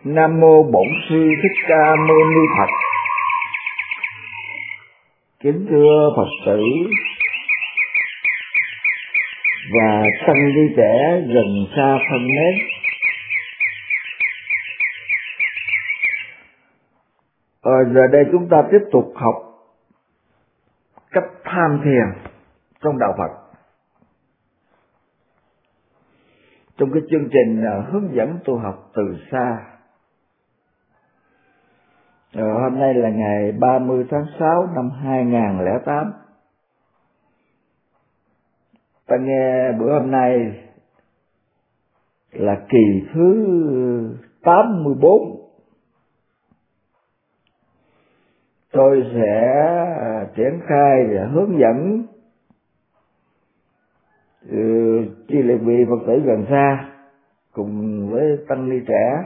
Nam mô Bổn Sư Thích Ca Mâu Ni Phật. Kính thưa Phật tử và tăng ni trẻ gần xa thân mến, giờ đây chúng ta tiếp tục học cách tham thiền trong đạo Phật. Trong cái chương trình hướng dẫn tu học từ xa. Hôm nay là ngày 30 tháng 6 năm 2008. Ta nghe bữa hôm nay là kỳ thứ 84. Tôi sẽ triển khai và hướng dẫn chi lệ vị Phật tử gần xa cùng với tăng ni trẻ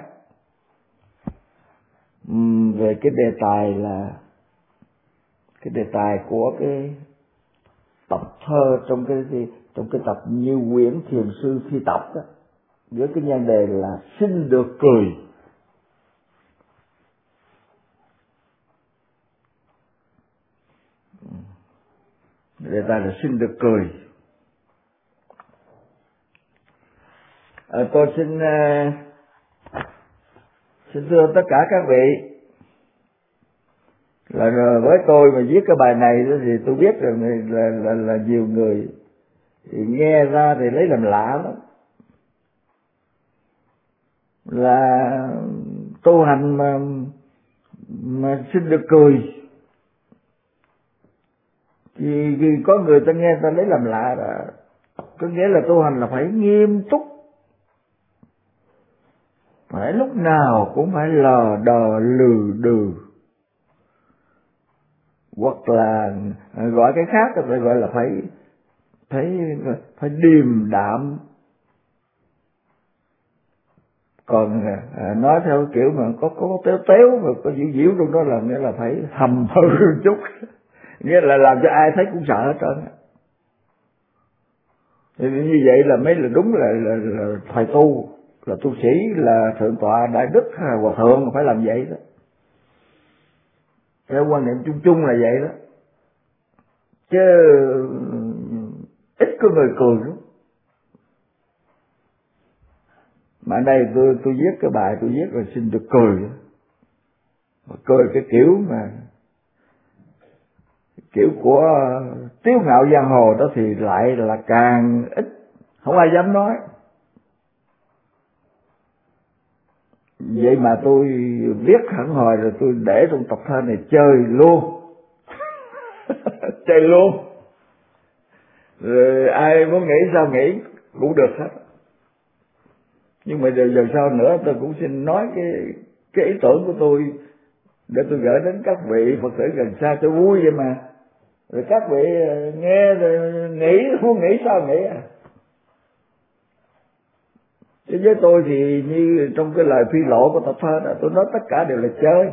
về cái đề tài là cái đề tài của cái tập thơ trong cái tập Như Quyển Thiền Sư Thi Tập đó, với cái nhan đề là xin được cười. Đề tài là xin được cười. Tôi xin thưa tất cả các vị là với tôi mà viết cái bài này thì tôi biết rằng là nhiều người thì nghe ra thì lấy làm lạ lắm, là tu hành mà xin được cười thì có người ta nghe ta lấy làm lạ, là có nghĩa là tu hành là phải nghiêm túc, phải lúc nào cũng phải lờ đờ lừ đừ, hoặc là gọi cái khác phải gọi là phải điềm đạm. Còn nói theo kiểu mà có téo mà có diễu trong đó là nghĩa là phải hầm hư một chút, nghĩa là làm cho ai thấy cũng sợ hết trơn. Thì như vậy là mới là đúng là thầy tu, là tu sĩ, là thượng tọa đại đức hòa thượng phải làm vậy đó. Theo quan niệm chung chung là vậy đó, chứ ít có người cười lắm. Mà ở đây tôi viết cái bài tôi viết là xin được cười, mà cười cái kiểu của tiếu ngạo giang hồ đó thì lại là càng ít, không ai dám nói. Vậy mà tôi viết hẳn hồi rồi tôi để trong tập thơ này chơi luôn. Chơi luôn, rồi ai muốn nghĩ sao nghĩ cũng được hết. Nhưng mà giờ sau nữa tôi cũng xin nói cái ý tưởng của tôi để tôi gửi đến các vị Phật tử gần xa cho vui vậy mà. Rồi các vị nghe rồi nghĩ, muốn nghĩ sao nghĩ à. Chứ với tôi thì như trong cái lời phi lộ của tập thơ đó, tôi nói tất cả đều là chơi.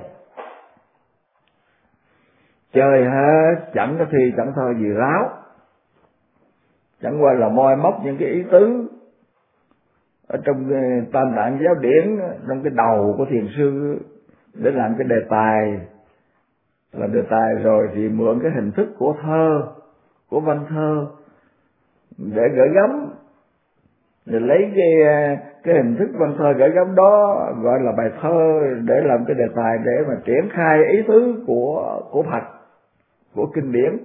Chơi hết, chẳng có thi chẳng thơ gì ráo. Chẳng qua là moi móc những cái ý tứ ở trong Tam Tạng Giáo Điển, trong cái đầu của thiền sư để làm cái đề tài. Làm đề tài rồi thì mượn cái hình thức của thơ, của văn thơ để gửi gắm, rồi lấy cái hình thức văn thơ gửi gắm đó gọi là bài thơ để làm cái đề tài để mà triển khai ý tứ của Phật, của kinh điển.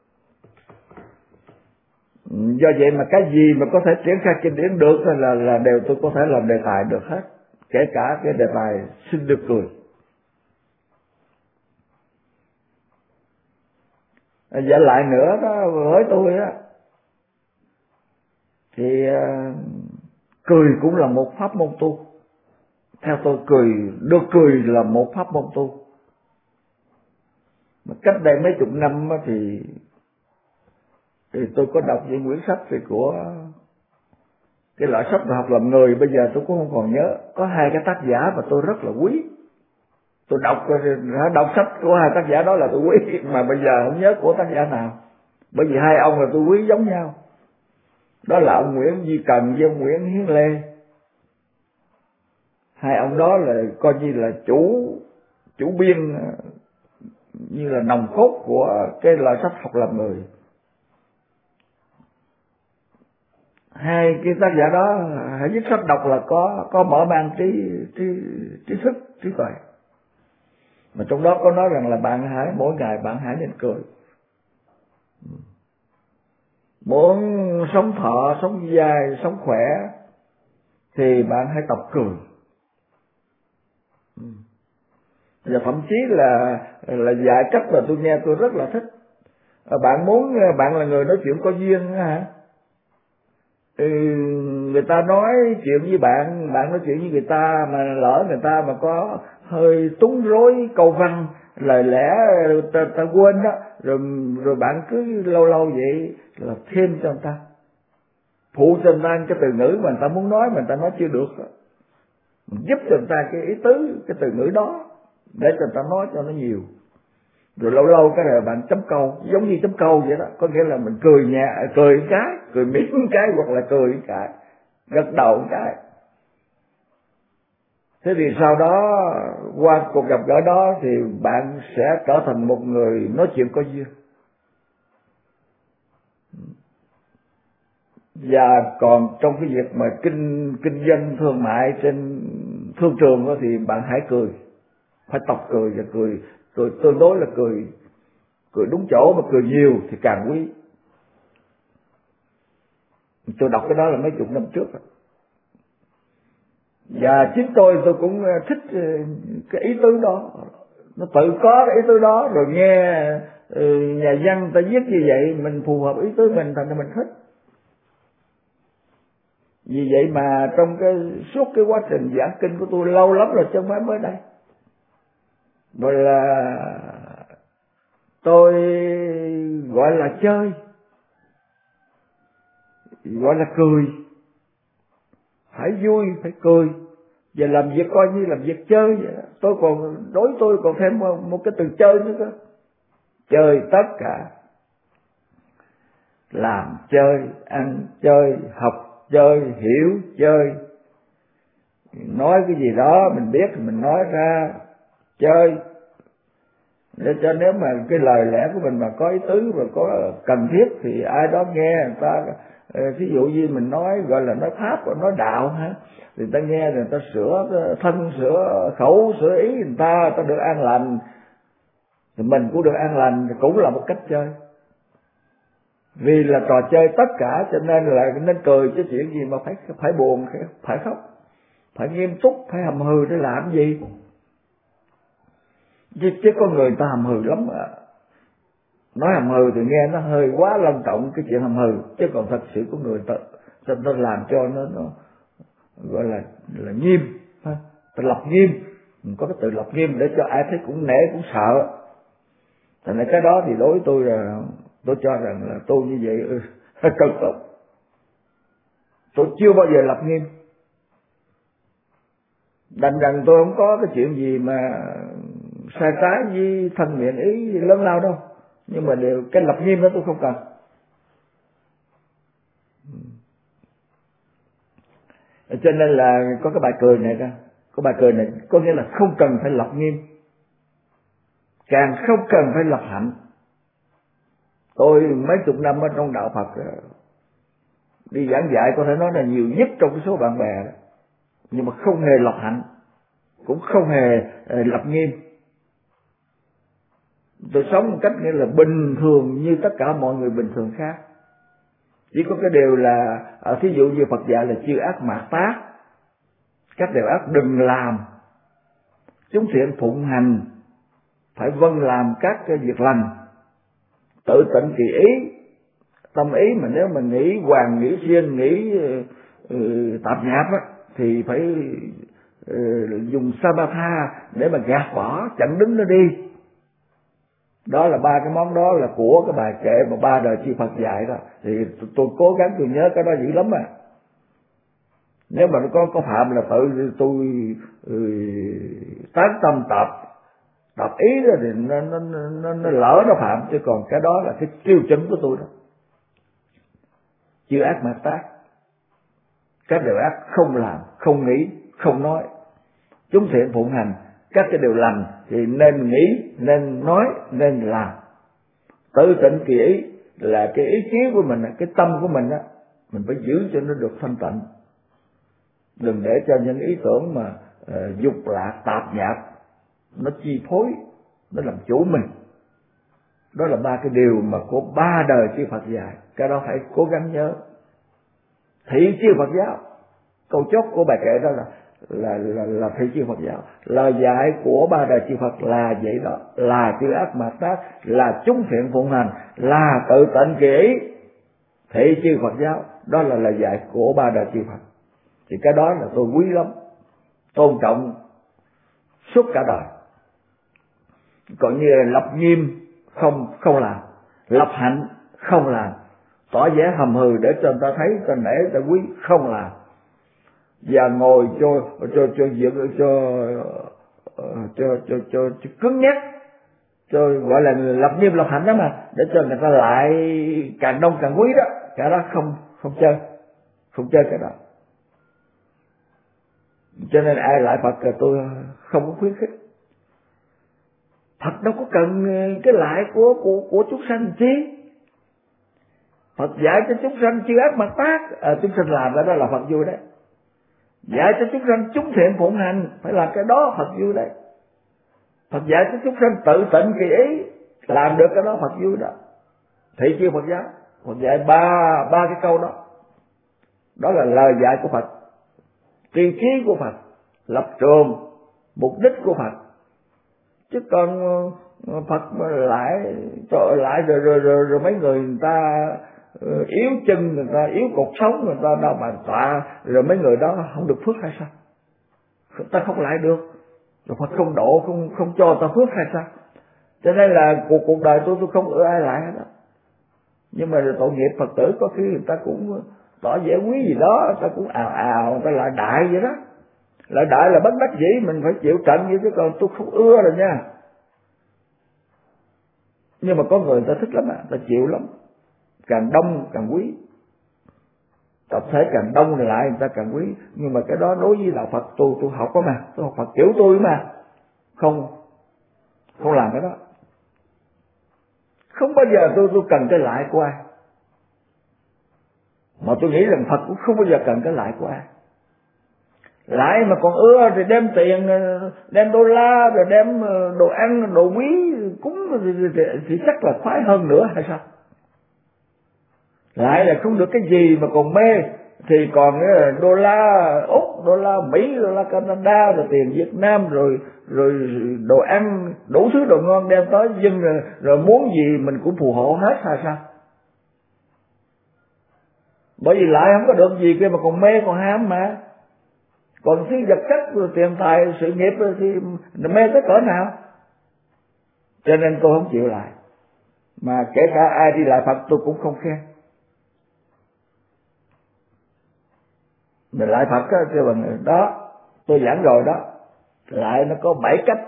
Do vậy mà cái gì mà có thể triển khai kinh điển được là đều tôi có thể làm đề tài được hết, kể cả cái đề tài xin được cười. Giả lại nữa đó, với tôi á thì cười cũng là một pháp môn tu. Theo tôi được cười là một pháp môn tu. Mà cách đây mấy chục năm thì tôi có đọc những quyển sách của cái loại sách học làm người, bây giờ tôi cũng không còn nhớ. Có hai cái tác giả mà tôi rất là quý. Tôi đọc sách của hai tác giả đó là tôi quý, mà bây giờ không nhớ của tác giả nào. Bởi vì hai ông là tôi quý giống nhau. Đó là ông Nguyễn Duy Cần với ông Nguyễn Hiến Lê. Hai ông đó là coi như là chủ biên, như là nòng cốt của cái loại sách Học Làm Người. Hai cái tác giả đó hãy viết sách đọc là có mở mang trí thức, trí tuệ. Mà trong đó có nói rằng là bạn hãy mỗi ngày bạn hãy nên cười. Muốn sống thọ, sống dài, sống khỏe thì bạn hãy tập cười. Và thậm chí là dạy cách mà tôi nghe tôi rất là thích. Bạn là người nói chuyện có duyên hả? Người ta nói chuyện với bạn nói chuyện với người ta mà lỡ người ta mà có hơi túng rối câu văn, lời lẽ ta quên đó, rồi bạn cứ lâu vậy là thêm cho người ta, phụ cho người ta cái từ ngữ mà người ta muốn nói mà người ta nói chưa được, giúp cho người ta cái ý tứ cái từ ngữ đó để cho người ta nói cho nó nhiều. Rồi lâu cái là bạn chấm câu, giống như chấm câu vậy đó, có nghĩa là mình cười mỉm cái hoặc là cười cái, gật đầu cái. Thế thì sau đó qua cuộc gặp gỡ đó thì bạn sẽ trở thành một người nói chuyện có duyên. Và còn trong cái việc mà kinh doanh thương mại trên thương trường đó, thì bạn hãy cười, phải tập cười, và cười tương đối là cười đúng chỗ, mà cười nhiều thì càng quý. Tôi đọc cái đó là mấy chục năm trước rồi. Và chính tôi cũng thích cái ý tứ đó, nó tự có cái ý tứ đó, rồi nghe nhà văn ta viết như vậy mình phù hợp ý tứ mình, thành ra mình thích. Vì vậy mà trong suốt cái quá trình giảng kinh của tôi lâu lắm rồi chứ không phải mới đây, rồi là tôi gọi là chơi, gọi là cười, phải vui, phải cười, và làm việc coi như làm việc chơi vậy đó. Tôi còn thêm một cái từ chơi nữa cơ, chơi tất cả, làm chơi, ăn chơi, học chơi, hiểu chơi, nói cái gì đó mình biết thì mình nói ra chơi, để cho nếu mà cái lời lẽ của mình mà có ý tứ và có cần thiết thì ai đó nghe người ta, ví dụ như mình nói gọi là nói pháp hoặc nói đạo hả, thì ta nghe rồi ta sửa thân, sửa khẩu, sửa ý, người ta được an lành, thì mình cũng được an lành, thì cũng là một cách chơi. Vì là trò chơi tất cả cho nên là nên cười, chứ chuyện gì mà phải buồn, phải khóc, phải nghiêm túc, phải hầm hừ để làm gì? Chứ có người ta hầm hừ lắm à. Nói hầm hừ thì nghe nó hơi quá long trọng cái chuyện hầm hừ, chứ còn thật sự có người ta làm cho nó gọi là nghiêm, ta lập nghiêm, có cái từ lập nghiêm để cho ai thấy cũng nể cũng sợ. Thành ra cái đó thì đối với tôi là tôi cho rằng là tôi như vậy cực lắm. Tôi chưa bao giờ lập nghiêm, đành rằng tôi không có cái chuyện gì mà sai trái với thân miệng ý lớn lao đâu, nhưng mà cái lập nghiêm đó tôi không cần. Cho nên là có cái bài cười này ra, có bài cười này có nghĩa là không cần phải lập nghiêm, càng không cần phải lập hạnh. Tôi mấy chục năm ở trong đạo Phật đi giảng dạy, có thể nói là nhiều nhất trong cái số bạn bè đó, nhưng mà không hề lập hạnh, cũng không hề lập nghiêm. Tôi sống một cách nghĩa là bình thường như tất cả mọi người bình thường khác. Chỉ có cái điều là thí dụ như Phật dạy là chư ác mạt tác, các điều ác đừng làm, chúng thiện phụng hành, phải vâng làm các cái việc lành, tự tịnh kỳ ý, tâm ý mà nếu mà nghĩ hoàng, nghĩ xuyên, nghĩ tạp nhạp á, thì phải dùng samatha để mà gạt bỏ, chặn đứng nó đi. Đó là ba cái món đó là của cái bài kệ mà ba đời chư Phật dạy đó. Thì tôi cố gắng tôi nhớ cái đó dữ lắm à. Nếu mà nó có phạm là tự tôi tán tâm tập ý đó thì nó lỡ nó phạm, chứ còn cái đó là cái tiêu chuẩn của tôi đó. Chư ác mạt tác, các điều ác không làm, không nghĩ, không nói, chúng thiện phụng hành các cái điều lành thì nên nghĩ, nên nói, nên làm. Tự tịnh kỳ ý là cái ý chí của mình, cái tâm của mình á, mình phải giữ cho nó được thanh tịnh. Đừng để cho những ý tưởng mà dục lạc tạp nhạp nó chi phối, nó làm chủ mình. Đó là ba cái điều mà của ba đời chư Phật dạy, cái đó phải cố gắng nhớ. Thị chư Phật giáo, câu chốt của bài kệ đó là thị chư Phật giáo. Lời dạy của ba đời chư Phật là vậy đó, là chư ác mạt tác, là chúng thiện phụng hành, là tự tịnh kỳ ý. Thị chư Phật giáo, đó là lời dạy của ba đời chư Phật. Thì cái đó là tôi quý lắm, tôn trọng suốt cả đời. Còn như là lập nghiêm không làm, lập hạnh không làm, tỏ vẻ hầm hừ để cho người ta thấy, người ta nể, người ta quý, không làm. Và ngồi cho cứng nhắc, cho gọi là lập nghiêm lập hạnh đó mà, để cho người ta lại càng đông càng quý đó, cả đó không chơi cái đó. Cho nên ai lại Phật là tôi không có khuyến khích. Phật đâu có cần cái lại của chúng sanh chi. Phật dạy cho chúng sanh chư ác mạt tác, chúng sanh làm đó là Phật vui đấy. Dạy cho chúng sanh chúng thiện phụng hành, phải làm cái đó Phật vui đấy. Phật dạy cho chúng sanh tự tịnh kỳ ý, làm được cái đó Phật vui đó. Thị chư Phật giáo, Phật dạy ba cái câu đó. Đó là lời dạy của Phật, tiêu chí của Phật, lập trường, mục đích của Phật. Chứ còn Phật lại rồi mấy người ta yếu chân, người ta yếu cột sống, người ta đau bàn tọa, rồi mấy người đó không được phước hay sao? Ta không lại được, rồi Phật không độ, không cho ta phước hay sao? Cho nên là cuộc đời tôi không ưa ai lại hết đó. Nhưng mà tội nghiệp Phật tử có khi người ta cũng tỏ vẻ quý gì đó, người ta cũng ào, người ta lại đại vậy đó. Lại đại là bất đắc dĩ, mình phải chịu trận vậy, chứ còn tôi không ưa rồi nha. Nhưng mà có người ta thích lắm, ta chịu lắm. Càng đông càng quý. Tập thể càng đông lại người ta càng quý. Nhưng mà cái đó đối với đạo Phật tôi học đó mà, tôi học Phật kiểu tôi mà. Không làm cái đó. Không bao giờ tôi cần cái lại của ai. Mà tôi nghĩ rằng Phật cũng không bao giờ cần cái lại của ai. Lại mà còn ưa thì đem tiền, đem đô la, rồi đem đồ ăn, đồ quý cúng thì chắc là khoái hơn nữa hay sao? Lại là không được cái gì mà còn mê, thì còn đô la Úc, đô la Mỹ, đô la Canada, rồi tiền Việt Nam, rồi đồ ăn, đủ thứ đồ ngon đem tới dân, rồi muốn gì mình cũng phù hộ hết hay sao? Bởi vì lại không có được gì kia mà còn mê còn ham mà. Còn thứ vật chất rồi tiền tài sự nghiệp rồi thì mê tới cỡ nào? Cho nên tôi không chịu lại. Mà kể cả ai đi lại Phật tôi cũng không khen. Mình lại Phật á, kêu bằng đó, tôi giảng rồi đó. Lại nó có 7 cách.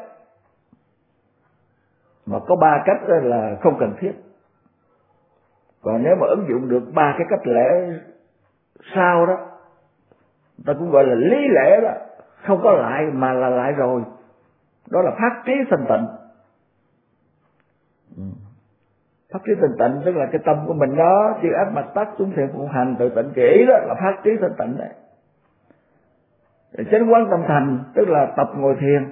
Mà có 3 cách đó là không cần thiết. Còn nếu mà ứng dụng được 3 cái cách lễ sau đó, ta cũng gọi là lý lẽ đó, không có lại mà là lại rồi. Đó là phát trí thanh tịnh. Phát trí thanh tịnh tức là cái tâm của mình đó, chư ác mạt tác chúng thiện phụng hành tự tịnh kỹ đó là phát trí thanh tịnh đấy. Chánh quán tâm thành tức là tập ngồi thiền.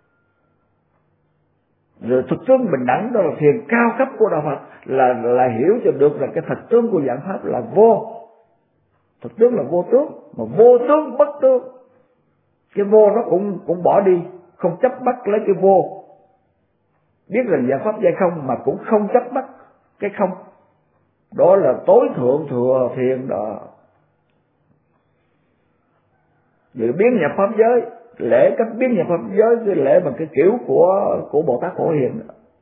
Rồi thực tướng bình đẳng đó là thiền cao cấp của đạo Phật, là hiểu cho được là cái thật tướng của giảng pháp là vô. Thực tướng là vô tướng, mà vô tướng bất tướng. Cái vô nó cũng bỏ đi, không chấp bắt lấy cái vô. Biết rằng giảng pháp giai không mà cũng không chấp bắt cái không. Đó là tối thượng thừa thiền đó. Vì biến nhập pháp giới, lễ cách biến nhập pháp giới cái lễ bằng cái kiểu của Bồ Tát Phổ Hiền.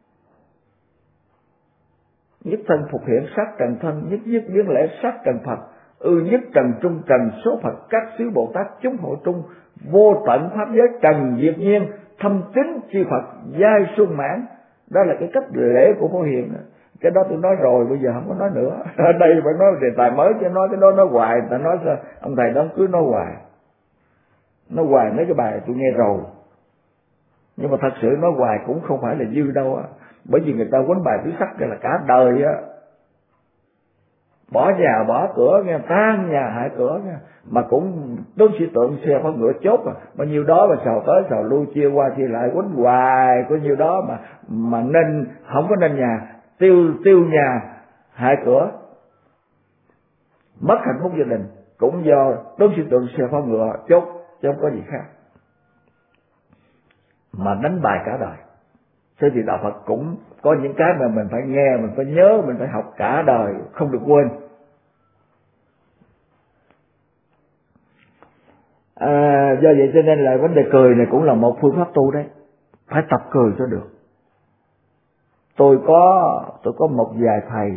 Nhất thân phục hiện sát trần thân, nhất nhất biến lễ sát trần Phật, nhất trần trung trần số Phật các xứ Bồ Tát chúng hội trung, vô tận pháp giới trần diệt nhiên, thâm tín chư Phật giai sung mãn. Đó là cái cách lễ của Phổ Hiền. Cái đó tôi nói rồi, bây giờ không có nói nữa. Ở đây phải nói đề tài mới cho nói cái đó nói hoài, ta nói sao ông thầy đó cứ nói hoài. Nói hoài mấy cái bài tôi nghe rồi, Nhưng mà thật sự nói hoài cũng không phải là dư đâu á. Bởi vì người ta quánh bài tứ sắc là cả đời á, bỏ nhà bỏ cửa nghe, tan nhà hại cửa nghe, mà cũng tướng sĩ tượng xe con ngựa chốt bao nhiêu đó mà xào tới xào lui, chia qua chia lại quánh hoài có nhiêu đó mà nên không có nên nhà, tiêu nhà hại cửa, mất hạnh phúc gia đình cũng do tướng sĩ tượng xe con ngựa chốt, chứ không có gì khác. Mà đánh bài cả đời. Thế thì đạo Phật cũng có những cái mà mình phải nghe, mình phải nhớ, mình phải học cả đời, không được quên. Do vậy cho nên là vấn đề cười này cũng là một phương pháp tu đấy. Phải tập cười cho được. Tôi có một vài thầy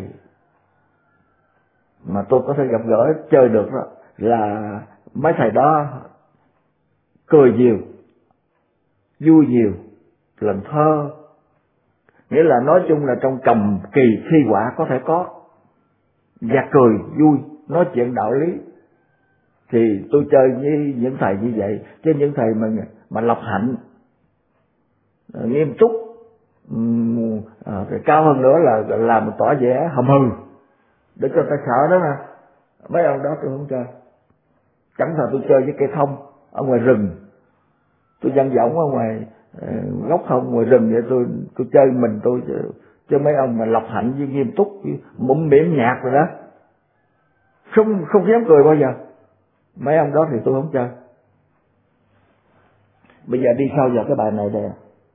mà tôi có thể gặp gỡ chơi được đó, là mấy thầy đó cười nhiều, vui nhiều, làm thơ. Nghĩa là nói chung là trong cầm kỳ thi họa có thể có, và cười vui, nói chuyện đạo lý. Thì tôi chơi với những thầy như vậy, chứ những thầy mà lập hạnh, nghiêm túc, cao hơn nữa là làm tỏ vẻ hầm hừ để cho ta sợ đó mà. Mấy ông đó tôi không chơi. Chẳng thà tôi chơi với cây thông ở ngoài rừng, tôi dang dỏng ở ngoài góc thông ngoài rừng vậy, tôi chơi mình tôi, chứ mấy ông mà lập hạnh với nghiêm túc mũm mỉm nhạt rồi đó, không dám cười bao giờ. Mấy ông đó thì tôi không chơi. Bây giờ đi sâu vào cái bài này đây.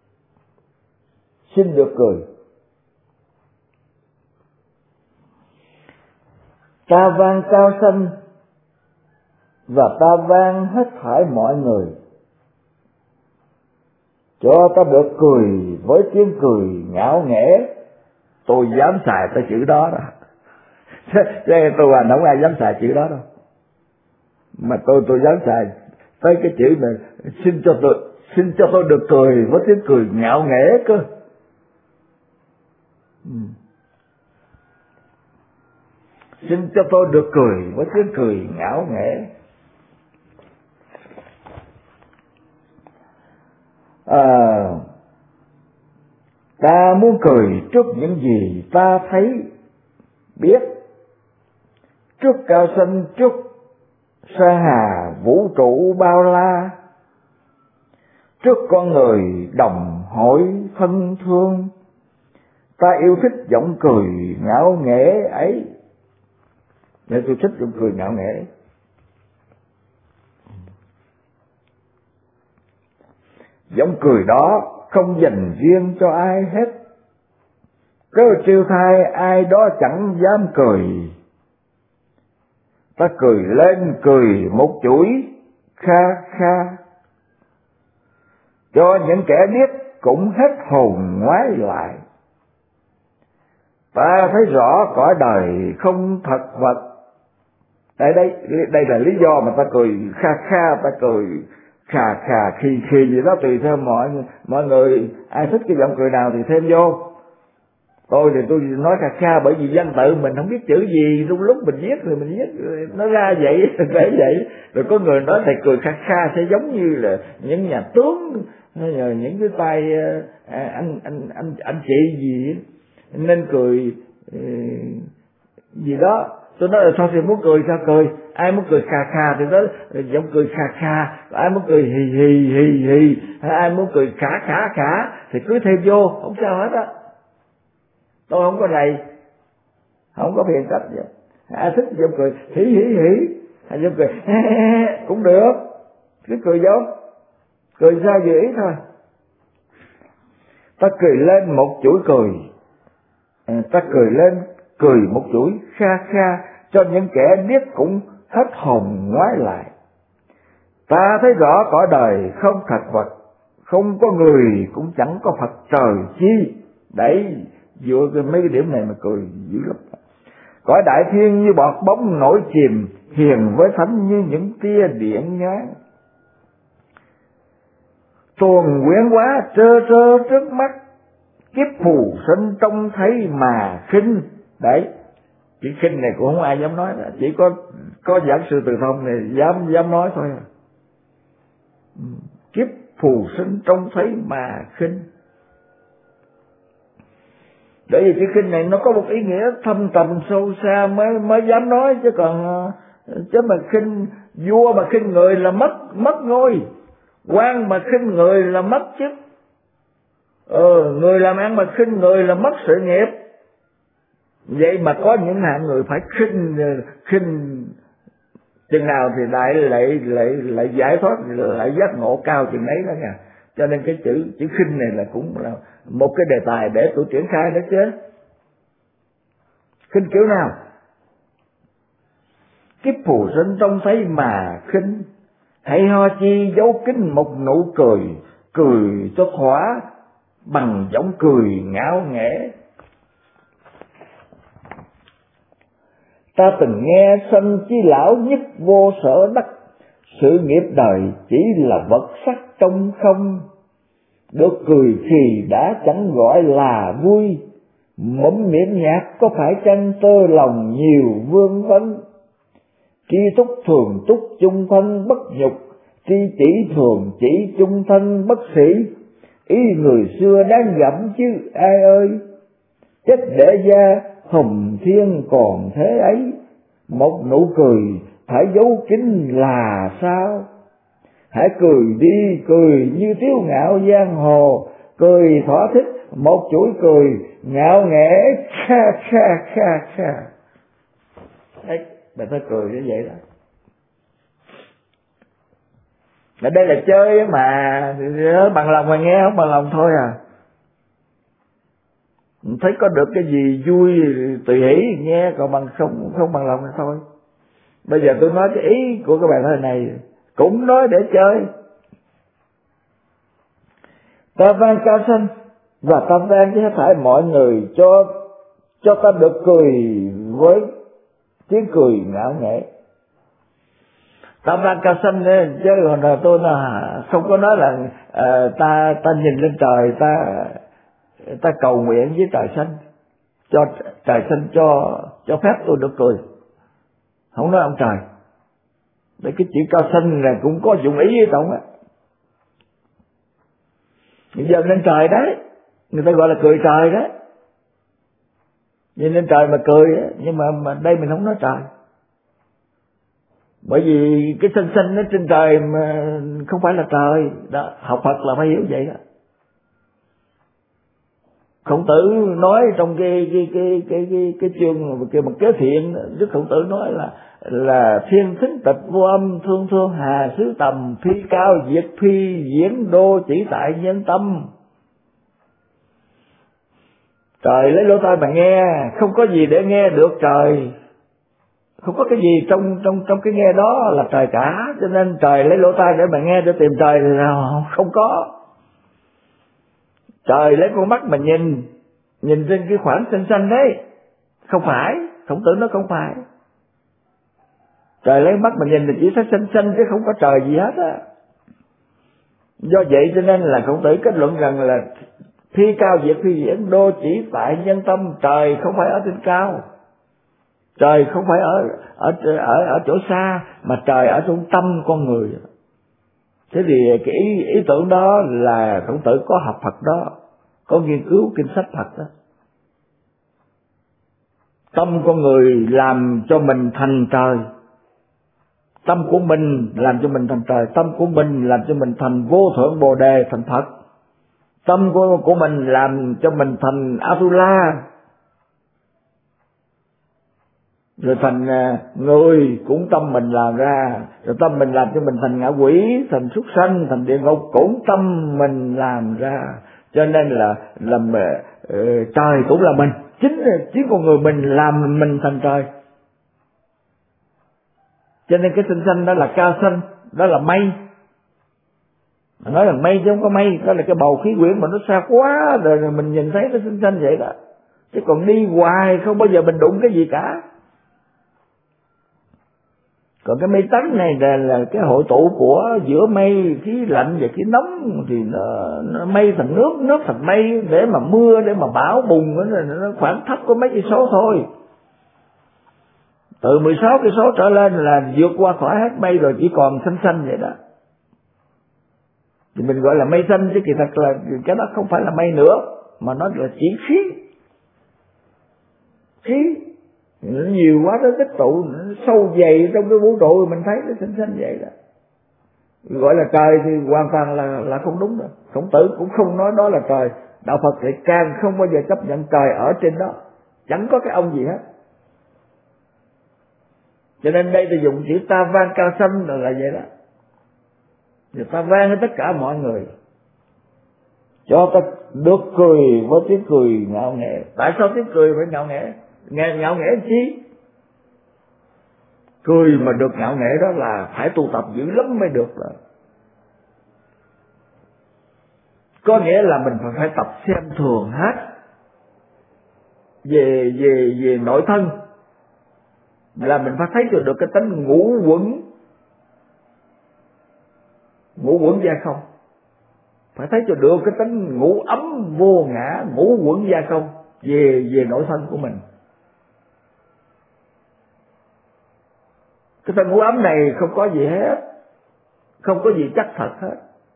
Xin được cười. Ta vang cao xanh và ta vang hết thảy mọi người, cho ta được cười với tiếng cười ngạo nghễ. Tôi dám xài tới chữ đó đó. Chứ tôi hoàn không ai dám xài chữ đó đâu. Mà tôi dám xài tới cái chữ này, xin cho tôi được cười với tiếng cười ngạo nghễ cơ. Xin cho tôi được cười với tiếng cười ngạo nghễ. Ta muốn cười trước những gì ta thấy biết, trước cao xanh, trước sa hà vũ trụ bao la, trước con người đồng hội thân thương. Ta yêu thích giọng cười ngạo nghễ ấy. Nên tôi thích giọng cười ngạo nghễ. Giọng cười đó không dành riêng cho ai hết, cớ trêu thay ai đó chẳng dám cười. Ta cười lên cười một chuỗi kha kha, cho những kẻ biết cũng hết hồn ngoái lại. Ta thấy rõ cõi đời không thật vật. Đây là lý do mà ta cười kha kha, ta cười khà khà khi gì đó, tùy theo mọi người ai thích cái giọng cười nào thì thêm vô. Tôi thì tôi nói kha kha bởi vì văn tự mình không biết chữ gì, lúc mình viết thì mình viết nó ra vậy để vậy. Rồi có người nói thầy cười kha kha sẽ giống như là những nhà tướng, những cái tay anh chị gì nên cười gì đó. Tôi nói là thôi thì muốn cười sao cười, ai muốn cười khà khà thì nói giọng cười khà khà, ai muốn cười hì hì hì hì, ai muốn cười khả khả khả thì cứ thêm vô, không sao hết á. Tôi không có này, không có phiền trách vậy. Ai thích giọng cười hì hì hì, hay giọng cười cũng được, cứ cười vô, cười sao vừa ý thôi. Ta cười lên một chuỗi cười, ta cười lên cười một chuỗi kha kha, cho những kẻ biết cũng hết hồn ngoái lại. Ta thấy rõ cõi đời không thật vật, không có người cũng chẳng có Phật trời chi. Đấy, dựa mấy cái điểm này mà cười dữ lắm. Cõi đại thiên như bọt bóng nổi chìm, hiền với thánh như những tia điện nháng. Tuần quyến quá trơ trơ trước mắt, kiếp phù sinh trông thấy mà khinh. Đấy, chữ khinh này cũng không ai dám nói, chỉ có giảng sư Từ Thông này dám nói thôi. Kiếp phù sinh trông thấy mà khinh. Bởi vì cái khinh này nó có một ý nghĩa thâm trầm sâu xa mới dám nói, chứ còn chứ mà khinh vua mà khinh người là mất ngôi, quan mà khinh người là mất chức, người làm ăn mà khinh người là mất sự nghiệp. Vậy mà có những hạng người phải khinh chừng nào thì lại giải thoát, lại giác ngộ cao chừng ấy đó nha. Cho nên cái chữ khinh này là cũng là một cái đề tài để tôi triển khai đó chứ. Khinh kiểu nào? Kiếp phù sinh trông thấy mà khinh, hãy ho chi giấu kín một nụ cười, cười cho thỏa bằng giọng cười ngạo nghễ. Ta từng nghe sanh chi lão nhất vô sở đắc, sự nghiệp đời chỉ là vật sắc trong không. Được cười thì đã chẳng gọi là vui, mẫm miệng nhạc có phải chăng tơ lòng nhiều vương vấn. Tri túc thường túc chung thân bất nhục, tri chỉ thường chỉ chung thân bất sĩ. Ý người xưa đang gặm chứ ai ơi, chết để gia hùng thiên còn thế ấy. Một nụ cười phải giấu kín là sao? Hãy cười đi, cười như tiếu ngạo giang hồ, cười thỏa thích một chuỗi cười ngạo nghễ kha kha kha kha. Đấy, bạn phải cười như vậy đó. Ở đây là chơi mà, bằng lòng mà nghe, không bằng lòng thôi à. Thấy có được cái gì vui tùy hỷ nghe, còn bằng không bằng lòng thì thôi. Bây giờ tôi nói cái ý của các bạn thời này cũng nói để chơi. Ta van cao sanh và ta van với hết thảy mọi người cho ta được cười với tiếng cười ngạo nghễ. Ta van cao sanh chứ còn tôi là không có nói là ta nhìn lên trời, ta cầu nguyện với trời xanh, cho trời xanh cho phép tôi được cười. Không nói ông trời. Để cái chữ cao xanh là cũng có dụng ý ở trong á. Bây giờ lên trời đấy, người ta gọi là cười trời đấy. Nhìn lên trời mà cười á, nhưng mà đây mình không nói trời. Bởi vì cái xanh xanh nó trên trời mà không phải là trời. Đó, học Phật là phải hiểu vậy đó. Khổng Tử nói trong cái chương kia một kế thiện, Đức Khổng Tử nói là thiên thính tịch vô âm, thương thương hà xứ tầm, phi cao diệt phi, diễn đô chỉ tại nhân tâm. Trời lấy lỗ tai mà nghe, không có gì để nghe được trời, không có cái gì trong cái nghe đó là trời cả. Cho nên trời lấy lỗ tai để mà nghe, để tìm trời thì không có. Trời lấy con mắt mà nhìn trên cái khoảng xanh xanh đấy, không phải. Khổng Tử nói không phải. Trời lấy mắt mà nhìn thì chỉ thấy xanh xanh chứ không có trời gì hết á. Do vậy cho nên là Khổng Tử kết luận rằng là phi cao diệt phi diễn, đô chỉ tại nhân tâm. Trời không phải ở trên cao, trời không phải ở chỗ xa, mà trời ở trong tâm con người. Thế thì cái ý tưởng đó là Khổng Tử có học Phật đó, có nghiên cứu kinh sách Phật đó. Tâm con người làm cho mình thành trời. Tâm của mình làm cho mình thành trời. Tâm của mình làm cho mình thành vô thượng Bồ Đề, thành Phật. Tâm của mình làm cho mình thành Atula. Rồi thành người cũng tâm mình làm ra. Rồi tâm mình làm cho mình thành ngạ quỷ, thành súc sanh, thành địa ngục cũng tâm mình làm ra. Cho nên là trời cũng là mình. Chính con người mình làm mình thành trời. Cho nên cái sinh sanh đó là cao sanh, đó là mây. Nói là mây chứ không có mây, đó là cái bầu khí quyển mà nó xa quá rồi mình nhìn thấy nó sinh sanh vậy đó. Chứ còn đi hoài không bao giờ mình đụng cái gì cả. Còn cái mây tánh này là cái hội tụ của giữa mây khí lạnh và khí nóng, thì nó mây thành nước, nước thành mây, để mà mưa, để mà bão bùng, nó khoảng thấp có mấy cây số thôi. Từ 16 cây số trở lên là vượt qua khỏi hết mây rồi, chỉ còn xanh xanh vậy đó. thì mình gọi là mây xanh, chứ kỳ thật là cái đó không phải là mây nữa, mà nó là chỉ khí nó nhiều quá, nó tích tụ, nó sâu dày trong cái vũ trụ, mình thấy nó xanh xanh vậy đó. Gọi là trời thì hoàn toàn là không đúng đâu. Khổng Tử cũng không nói đó là trời. Đạo Phật thì càng không bao giờ chấp nhận trời ở trên đó, chẳng có cái ông gì hết. Cho nên đây tôi dùng chữ ta vang cao xanh là vậy đó. Người ta vang với tất cả mọi người, cho ta được cười với tiếng cười ngạo nghễ. Tại sao tiếng cười phải ngạo nghễ? Ngạo nghễ chi? Cười mà được ngạo nghễ đó là phải tu tập dữ lắm mới được rồi. Có nghĩa là mình phải tập xem thường hết về nội thân, là mình phải thấy được cái tánh ngũ quẩn gia không, phải thấy cho được cái tánh ngũ ấm vô ngã, ngũ quẩn gia không về nội thân của mình. Cái tánh ngũ ấm này không có gì hết, không có gì chắc thật hết.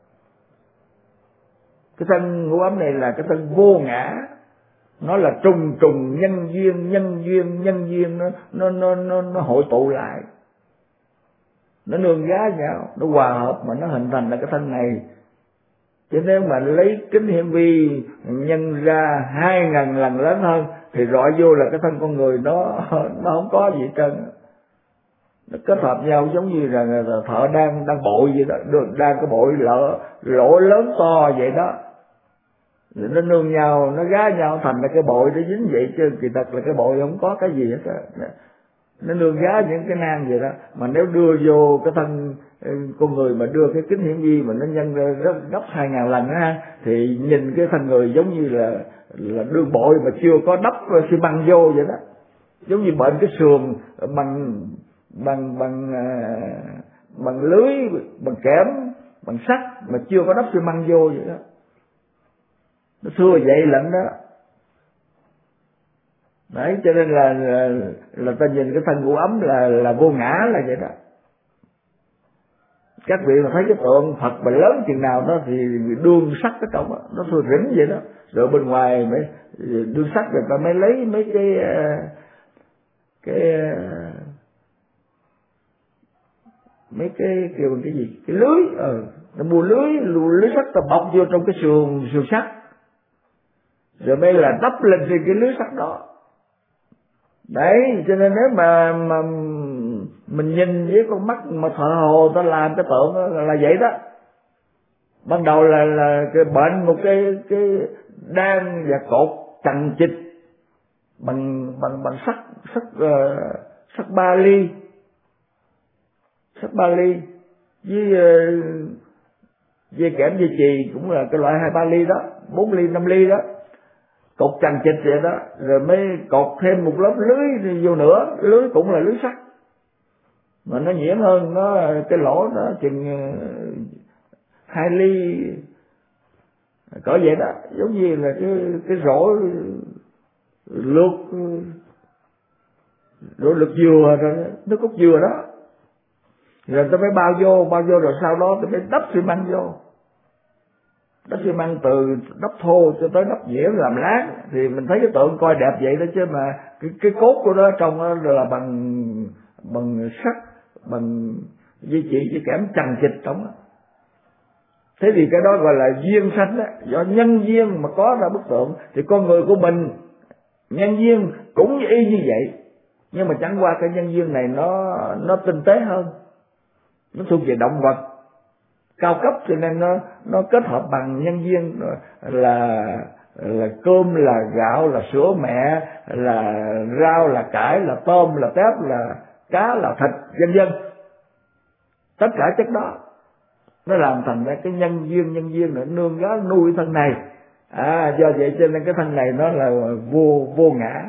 Cái thân ngũ ấm này là cái thân vô ngã, nó là trùng nhân duyên nó hội tụ lại, nó nương giá nhau, nó hòa hợp mà nó hình thành là cái thân này. Chứ nếu mà lấy kính hiển vi nhân ra 2000 lần lớn hơn thì rọi vô là cái thân con người nó không có gì hết trơn. Nó kết hợp nhau giống như là thợ đang bội vậy đó, đang có bội lỗ lớn to vậy đó, nó nương nhau, nó gá nhau thành là cái bội, nó dính vậy, chứ kỳ thật là cái bội không có cái gì hết á. Nó nương gá những cái nang vậy đó. Mà nếu đưa vô cái thân con người, mà đưa cái kính hiển vi mà nó nhân ra gấp 2000 lần á, thì nhìn cái thân người giống như là đưa bội mà chưa có đắp xi măng vô vậy đó, giống như bệnh cái sườn bằng lưới, bằng kẽm, bằng sắt mà chưa có đắp xi măng vô vậy đó. Nó xưa vậy lận đó. Đấy, cho nên là ta nhìn cái thân ngũ ấm là vô ngã là vậy đó. Các vị mà thấy cái tượng Phật mà lớn chừng nào đó thì đương sắt ở trong đó, nó xưa rỉnh vậy đó. Rồi bên ngoài mới đương sắt, rồi ta mới lấy mấy cái kêu bằng cái gì, cái lưới, ta mua lưới sắt, ta bọc vô trong cái sườn sắt, rồi mới là đắp lên trên cái lưới sắt đó. Đấy, cho nên nếu mà mình nhìn với con mắt mà thợ hồ ta làm cái tượng là vậy đó. Ban đầu là cái bệnh một cái đan và cột chằng chịt bằng sắt ba ly với kẽm dây chì, cũng là cái loại 2-3 ly đó, 4 ly 5 ly đó, cột chằng chịt vậy đó, rồi mới cột thêm một lớp lưới vô nữa, lưới cũng là lưới sắt mà nó nhuyễn hơn, nó cái lỗ nó chừng 2 ly cỡ vậy đó, giống như là cái rổ lược dừa, rồi nước cốt dừa đó, rồi tôi mới bao vô rồi sau đó tôi mới đắp xi măng vô. Đắp xi măng từ đắp thô cho tới đắp dẻo làm láng, thì mình thấy cái tượng coi đẹp vậy đó, chứ mà cái cốt của nó trong đó là bằng sắt, bằng dây chỉ với kẽm chằng chịt trong đó. Thế thì cái đó gọi là duyên sanh á, do nhân duyên mà có ra bức tượng. Thì con người của mình nhân duyên cũng y như vậy, nhưng mà chẳng qua cái nhân duyên này nó tinh tế hơn, nó thuộc về động vật cao cấp, cho nên nó kết hợp bằng nhân duyên là cơm, là gạo, là sữa mẹ, là rau, là cải, là tôm, là tép, là cá, là thịt, vân vân. Tất cả chất đó nó làm thành ra cái nhân duyên nữa, nương gá nuôi thân này. Do vậy cho nên cái thân này nó là vô ngã.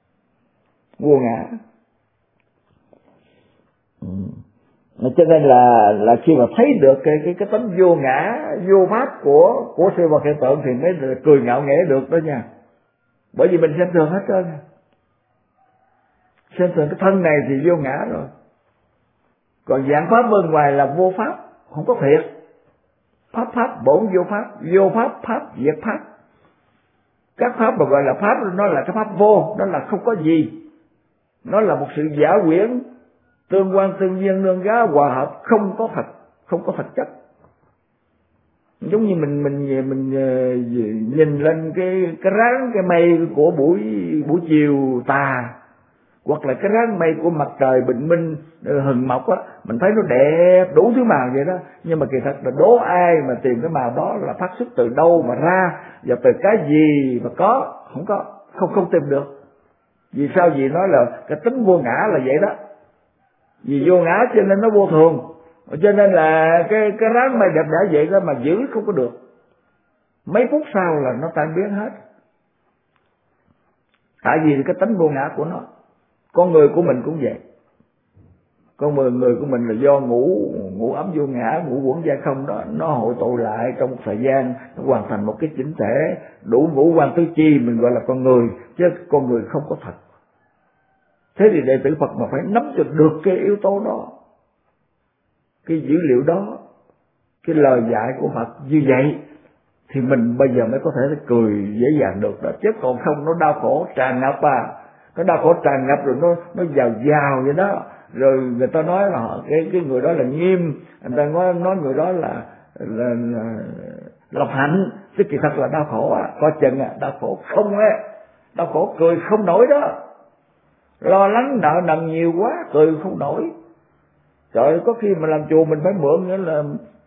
Cho nên là khi mà thấy được cái tánh vô ngã, vô pháp của sự vật hiện tượng thì mới cười ngạo nghễ được đó nha. Bởi vì mình xem thường hết trơn, xem thường cái thân này thì vô ngã rồi, còn dạng pháp bên ngoài là vô pháp, không có thiệt. Pháp bổn vô pháp diệt pháp. Các pháp mà gọi là pháp nó là cái pháp vô, nó là không có gì, nó là một sự giả huyễn, tương quan tương nhiên nương gá hòa hợp, không có thật, không có thực chất. Giống như mình nhìn lên cái ráng cái mây của buổi chiều tà, hoặc là cái ráng mây của mặt trời bình minh hừng mọc á, mình thấy nó đẹp đủ thứ màu vậy đó, nhưng mà kỳ thật là đố ai mà tìm cái màu đó là phát xuất từ đâu mà ra và từ cái gì mà có, không tìm được. Vì sao? Vì nó là cái tính vô ngã là vậy đó, vì vô ngã cho nên nó vô thường, cho nên là cái ráng mây đẹp đẽ vậy đó mà giữ không có được, mấy phút sau là nó tan biến hết, tại vì cái tính vô ngã của nó. Con người của mình cũng vậy, con người của mình là do ngũ ấm vô ngã, ngũ uẩn gia không đó, nó hội tụ lại trong một thời gian, nó hoàn thành một cái chỉnh thể đủ ngũ quan tứ chi, mình gọi là con người, chứ con người không có thật. Thế thì đệ tử Phật mà phải nắm cho được cái yếu tố đó, cái dữ liệu đó, cái lời dạy của Phật như vậy thì mình bây giờ mới có thể cười dễ dàng được đó, chứ còn không nó đau khổ tràn ngập nó đau khổ tràn ngập rồi nó giàu vậy đó. Rồi người ta nói là cái người đó là nghiêm, người ta nói người đó là lộc hạnh, chứ kỳ thật là đau khổ coi chừng đau khổ không đau khổ cười không nổi đó, lo lắng nợ nần nhiều quá cười không nổi. Trời ơi, có khi mà làm chùa mình phải mượn nghĩa là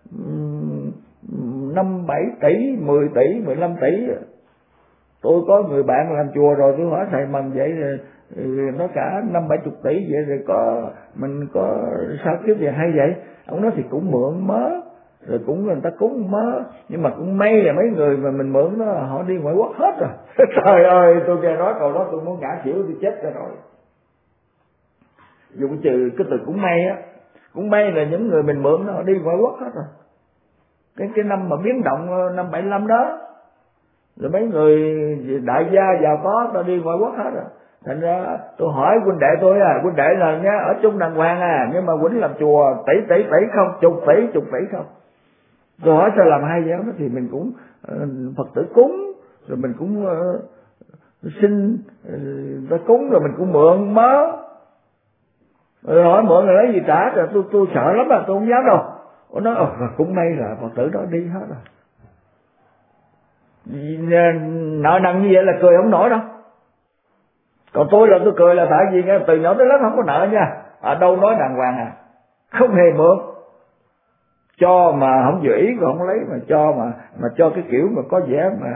5-7 tỷ, 10 tỷ, 15 tỷ. Tôi có người bạn làm chùa rồi, tôi hỏi thầy mần vậy rồi, nó cả 50-70 tỷ vậy rồi mình có sao kiếp gì hay vậy? Ông nói thì cũng mượn mớ, rồi cũng người ta cúng mớ, nhưng mà cũng may là mấy người mà mình mượn đó họ đi ngoại quốc hết rồi. Trời ơi, tôi nghe nói câu đó tôi muốn ngã xỉu, tôi chết rồi. Dùng trừ cái từ cũng may cũng may là những người mình mượn đó họ đi ngoại quốc hết rồi. Cái năm mà biến động năm 75 đó, rồi mấy người đại gia giàu có ta đi ngoại quốc hết rồi. Thành ra tôi hỏi huynh đệ tôi huynh đệ là nhá, ở chung đàng hoàng nhưng mà huynh làm chùa tỷ không, chục tỷ không. Tôi hỏi sao làm hay vậy đó, thì mình cũng Phật tử cúng, rồi mình cũng xin ta cúng, rồi mình cũng mượn mớ. Rồi hỏi mượn rồi lấy gì trả, rồi tôi sợ lắm tôi không dám đâu. Nói cũng may là Phật tử đó đi hết rồi. Nợ nần như vậy là cười không nổi đâu. Còn tôi cười là tại vì từ nhỏ tới lớn không có nợ nha. Ở đâu nói đàng hoàng không hề mượn. Cho mà không vừa ý còn không lấy, mà cho cái kiểu mà có vẻ mà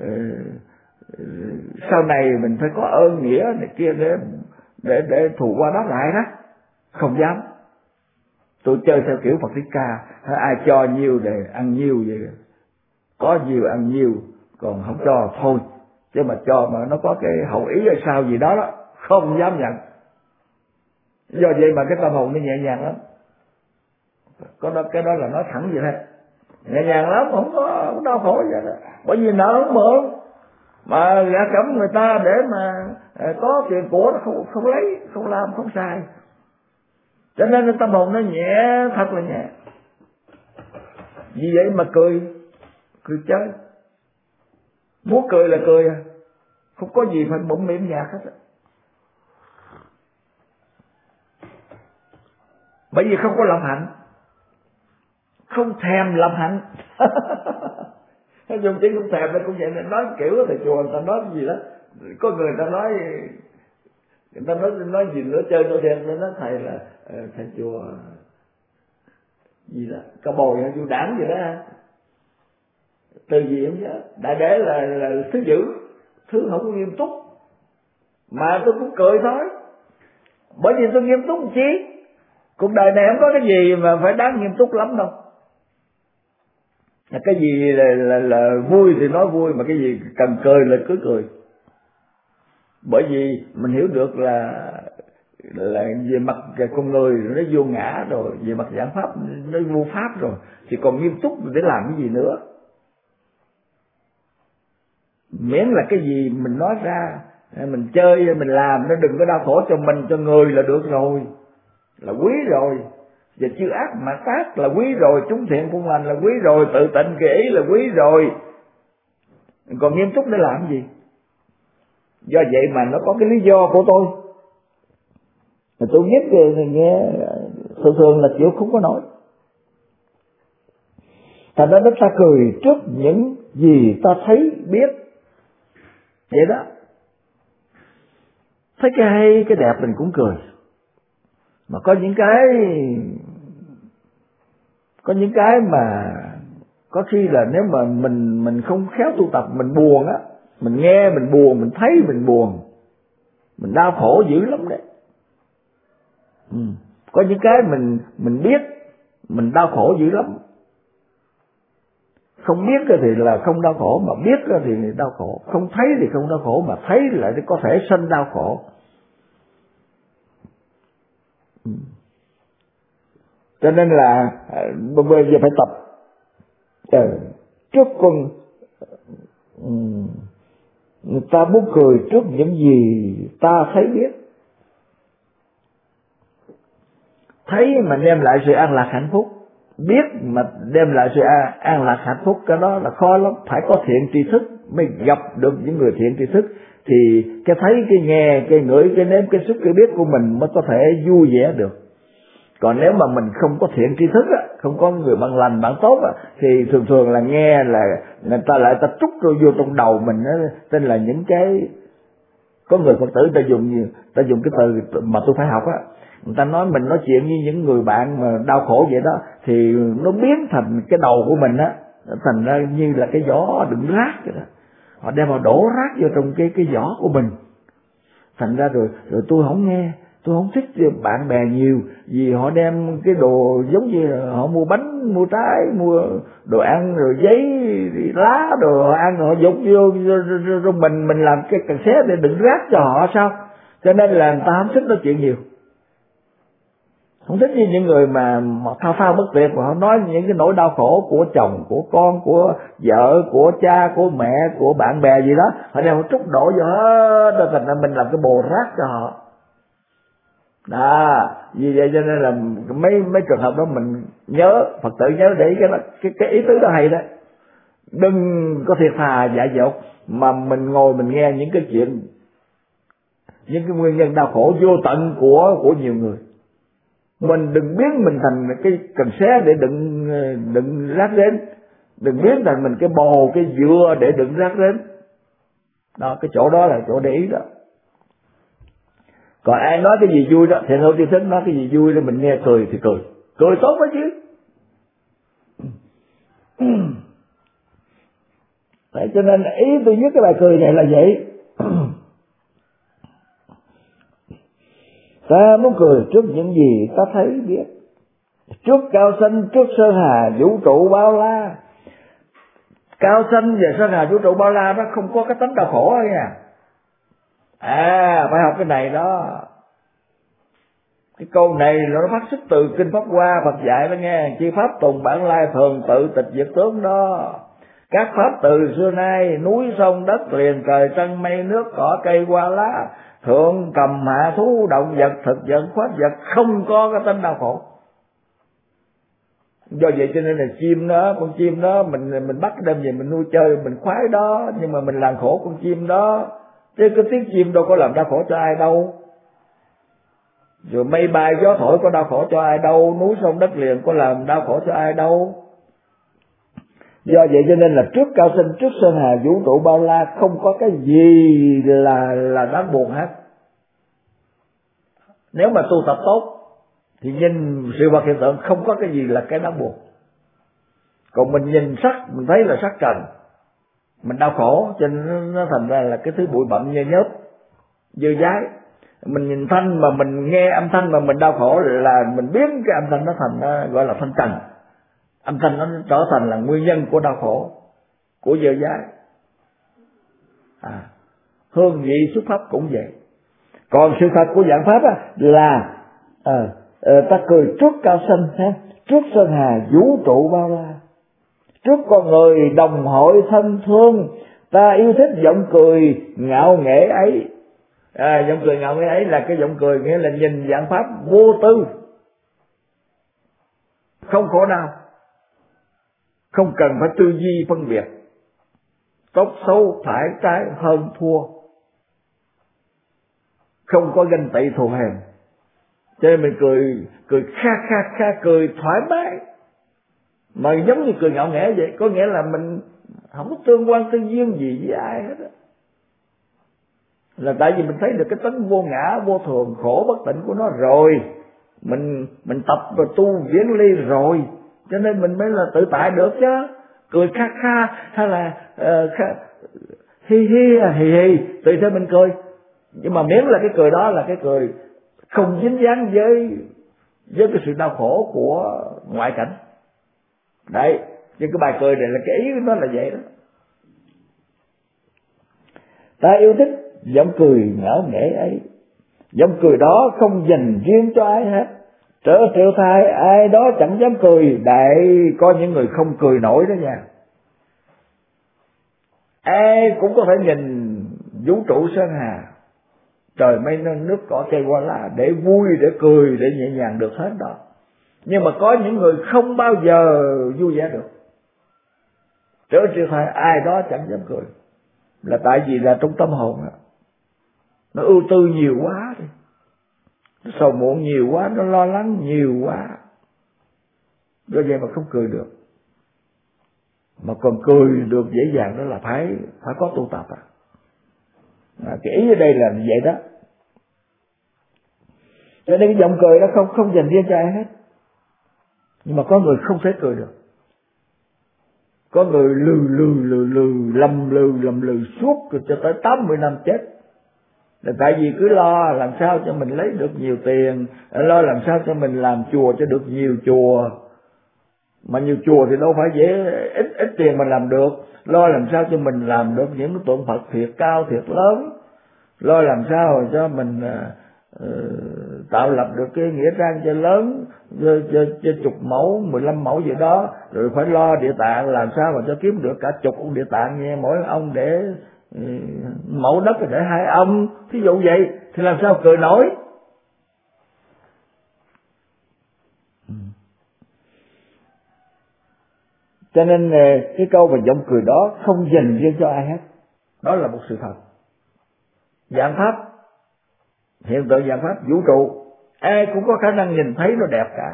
sau này mình phải có ơn nghĩa này kia để thù qua đáp lại đó. Không dám. Tôi chơi theo kiểu Phật Thích Ca, ai cho nhiêu để ăn nhiêu vậy, có nhiêu ăn nhiêu, còn không cho thôi. Chứ mà cho mà nó có cái hậu ý hay sao gì đó không dám nhận. Do vậy mà cái tâm hồn nó nhẹ nhàng lắm. Cái đó là nói thẳng vậy thôi, nhẹ nhàng lắm, không có đau khổ vậy đó. Bởi vì nợ không mượn mà gạ cẩm người ta để mà có tiền của nó không lấy, không làm, không xài. Cho nên cái tâm hồn nó nhẹ, thật là nhẹ. Vì vậy mà cười chơi, muốn cười là cười không có gì phải bụng miệng nhạt hết. Bởi vì không có lòng hạnh, không thèm làm hạnh. Dùng tiếng không thèm nó cũng vậy, nói kiểu thầy chùa người ta nói gì đó, có người ta nói gì nữa chơi nữa đen, nó nói thầy là thầy chùa gì đó cao bồi hay du đảng gì đó, từ gì không nhớ, đại đế là thứ dữ, thứ không có nghiêm túc. Mà tôi cũng cười thôi, bởi vì tôi nghiêm túc chi, cuộc đời này không có cái gì mà phải đáng nghiêm túc lắm đâu. Cái gì là vui thì nói vui, mà cái gì cần cười là cứ cười. Bởi vì mình hiểu được là về mặt con người nó vô ngã rồi, về mặt giảng pháp nó vô pháp rồi, thì còn nghiêm túc để làm cái gì nữa. Miễn là cái gì mình nói ra, mình chơi, mình làm, nó đừng có đau khổ cho mình, cho người là được rồi, là quý rồi. Và chư ác mà tác là quý rồi, chúng thiện phụng lành là quý rồi, tự tịnh kỳ ý là quý rồi, còn nghiêm túc để làm gì? Do vậy mà nó có cái lý do của tôi viết thì nghe thường thường là chịu không có nổi. Thành ra ta cười trước những gì ta thấy biết vậy đó. Thấy cái hay cái đẹp mình cũng cười, mà có những cái mà có khi là nếu mà mình không khéo tu tập, mình buồn á, mình nghe mình buồn, mình thấy mình buồn, mình đau khổ dữ lắm đấy. Có những cái mình biết mình đau khổ dữ lắm. Không biết thì là không đau khổ, mà biết thì đau khổ. Không thấy thì không đau khổ, mà thấy lại có thể sanh đau khổ. Cho nên là bây giờ phải tập trước con người ta muốn cười trước những gì ta thấy biết. Thấy mà đem lại sự an lạc hạnh phúc, biết mà đem lại sự an lạc hạnh phúc, cái đó là khó lắm. Phải có thiện tri thức mới gặp được những người thiện tri thức, thì cái thấy, cái nghe, cái ngửi, cái nếm, cái xúc, cái biết của mình mới có thể vui vẻ được. Còn nếu mà mình không có thiện tri thức á, không có người bạn lành bạn tốt á, thì thường thường là nghe là người ta lại ta trút rồi vô trong đầu mình á, tên là những cái, có người Phật tử ta dùng cái từ mà tôi phải học á, người ta nói mình nói chuyện như những người bạn mà đau khổ vậy đó, thì nó biến thành cái đầu của mình á, thành ra như là cái giỏ đựng rác vậy đó. Họ đem vào đổ rác vô trong cái giỏ của mình. Thành ra rồi tôi không nghe, tôi không thích bạn bè nhiều, vì họ đem cái đồ giống như họ mua bánh, mua trái, mua đồ ăn, rồi giấy, lá, đồ họ ăn, họ dục vô, rồi mình làm cái cần xé để đựng rác cho họ sao? Cho nên là người ta không thích nói chuyện nhiều. Không thích như những người mà thao thao bất tuyệt, mà họ nói những cái nỗi đau khổ của chồng, của con, của vợ, của cha, của mẹ, của bạn bè gì đó, họ đem trút đổ vô hết, thành ra mình làm cái bồ rác cho họ. Đó, vì vậy cho nên là mấy trường hợp đó mình nhớ, Phật tử nhớ để cái ý tứ đó hay đó. Đừng có thiệt thà dại dột mà mình ngồi mình nghe những cái chuyện, những cái nguyên nhân đau khổ vô tận của nhiều người. Mình đừng biến mình thành cái cần xé để đựng rác rến, đừng biến thành mình cái bồ, cái dừa để đựng rác rến. Đó, cái chỗ đó là chỗ để ý đó. Còn ai nói cái gì vui đó thì thôi, thích nói cái gì vui đó mình nghe cười thì cười tốt đó chứ. Đấy, cho nên ý tôi viết cái bài cười này là vậy. Ta muốn cười trước những gì ta thấy biết, trước cao sanh, trước sơn hà vũ trụ bao la. Cao sanh và sơn hà vũ trụ bao la đó không có cái tánh đau khổ ấy nha. Phải học cái này đó. Cái câu này nó phát xuất từ Kinh Pháp Hoa, Phật dạy đó nghe. Chi pháp tùng bản lai thường tự tịch diệt tướng đó. Các pháp từ xưa nay, núi sông đất liền trời trăng mây nước cỏ cây hoa lá, thượng cầm hạ thú động vật thực vật pháp vật không có cái tánh đau khổ. Do vậy cho nên là chim đó, con chim đó mình bắt đem về mình nuôi chơi, mình khoái đó, nhưng mà mình làm khổ con chim đó. Chứ cái tiếng chim đâu có làm đau khổ cho ai đâu. Rồi mây bay gió thổi có đau khổ cho ai đâu, núi sông đất liền có làm đau khổ cho ai đâu. Do vậy cho nên là trước cao sinh, trước sơn hà vũ trụ bao la, không có cái gì là đáng buồn hết. Nếu mà tu tập tốt thì nhìn sự vật hiện tượng không có cái gì là cái đáng buồn. Còn mình nhìn sắc, mình thấy là sắc trần, mình đau khổ, cho nên nó thành ra là cái thứ bụi bặm nhơ nhớp, dơ dái. Mình nhìn thanh mà mình nghe âm thanh mà mình đau khổ là mình biến cái âm thanh nó thành gọi là thanh trần. Âm thanh nó trở thành là nguyên nhân của đau khổ, của dơ dái. Hương vị xuất pháp cũng vậy. Còn sự thật của dạng pháp là ta cười trước cao sanh, trước sơn hà vũ trụ bao la, trước con người đồng hội thân thương, ta yêu thích giọng cười ngạo nghễ ấy. Giọng cười ngạo nghễ ấy là cái giọng cười nghĩa là nhìn dạng pháp vô tư. không khổ đau, không cần phải tư duy phân biệt tốt xấu phải trái hơn thua, không có ganh tị thù hèn. Cho nên mình cười kha cười thoải mái, mà giống như cười ngạo nghễ vậy, có nghĩa là mình không có tương quan tương duyên gì với ai hết á. Là tại vì mình thấy được cái tánh vô ngã vô thường khổ bất tịnh của nó rồi, mình tập và tu viễn ly rồi, cho nên mình mới là tự tại được chứ. Cười kha hay là hi hi tùy theo mình cười, nhưng mà miễn là cái cười đó là cái cười không dính dáng với cái sự đau khổ của ngoại cảnh. Đấy, chứ cái bài cười này là cái ý nó là vậy đó. Ta yêu thích giọng cười ngạo nghễ ấy, giọng cười đó không dành riêng cho ai hết. Trở triệu thai ai đó chẳng dám cười, đại có những người không cười nổi đó nha. Ai cũng có thể nhìn vũ trụ sơn hà, trời mây nâng nước cỏ cây hoa lá để vui, để cười, để nhẹ nhàng được hết đó. Nhưng mà có những người không bao giờ vui vẻ được. Trở triệu thai ai đó chẳng dám cười, là tại vì là trong tâm hồn đó, nó ưu tư nhiều quá đi, nó sầu muộn nhiều quá, nó lo lắng nhiều quá, do vậy mà không cười được. Mà còn cười được dễ dàng đó là phải có tu tập cái ý ở đây là vậy đó. Cho nên cái giọng cười đó không dành riêng cho ai hết. Nhưng mà có người không thể cười được, có người lừ lầm lừ suốt cho tới 80 năm chết. Là tại vì cứ lo làm sao cho mình lấy được nhiều tiền, lo làm sao cho mình làm chùa cho được nhiều chùa. Mà nhiều chùa thì đâu phải dễ, ít tiền mà làm được. Lo làm sao cho mình làm được những cái tượng Phật thiệt cao thiệt lớn, lo làm sao cho mình tạo lập được cái nghĩa trang cho lớn, cho chục mẫu 15 mẫu gì đó, rồi phải lo địa tạng làm sao mà cho kiếm được cả chục ông địa tạng nha, mỗi ông để mẫu đất để 2 ông, thí dụ vậy thì làm sao cười nổi. Cho nên cái câu mà giọng cười đó không dành riêng cho ai hết, đó là một sự thật. Dạng pháp, hiện tượng dạng pháp vũ trụ, ai cũng có khả năng nhìn thấy nó đẹp cả.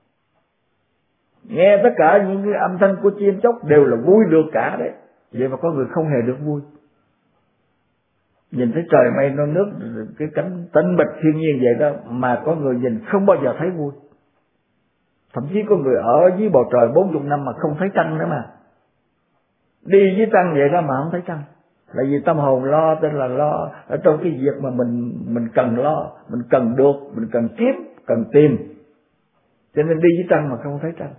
Nghe tất cả những cái âm thanh của chim chóc đều là vui được cả đấy. Vậy mà có người không hề được vui. Nhìn thấy trời mây non nước, cái cảnh tĩnh mịch thiên nhiên vậy đó, mà có người nhìn không bao giờ thấy vui. Thậm chí có người ở dưới bầu trời 40 năm mà không thấy trăng nữa mà. Đi với trăng vậy đó mà không thấy trăng. Là vì tâm hồn lo, tên là lo ở trong cái việc mà mình cần lo, mình cần được, mình cần kiếm, cần tìm. Cho nên đi với trăng mà không thấy trăng.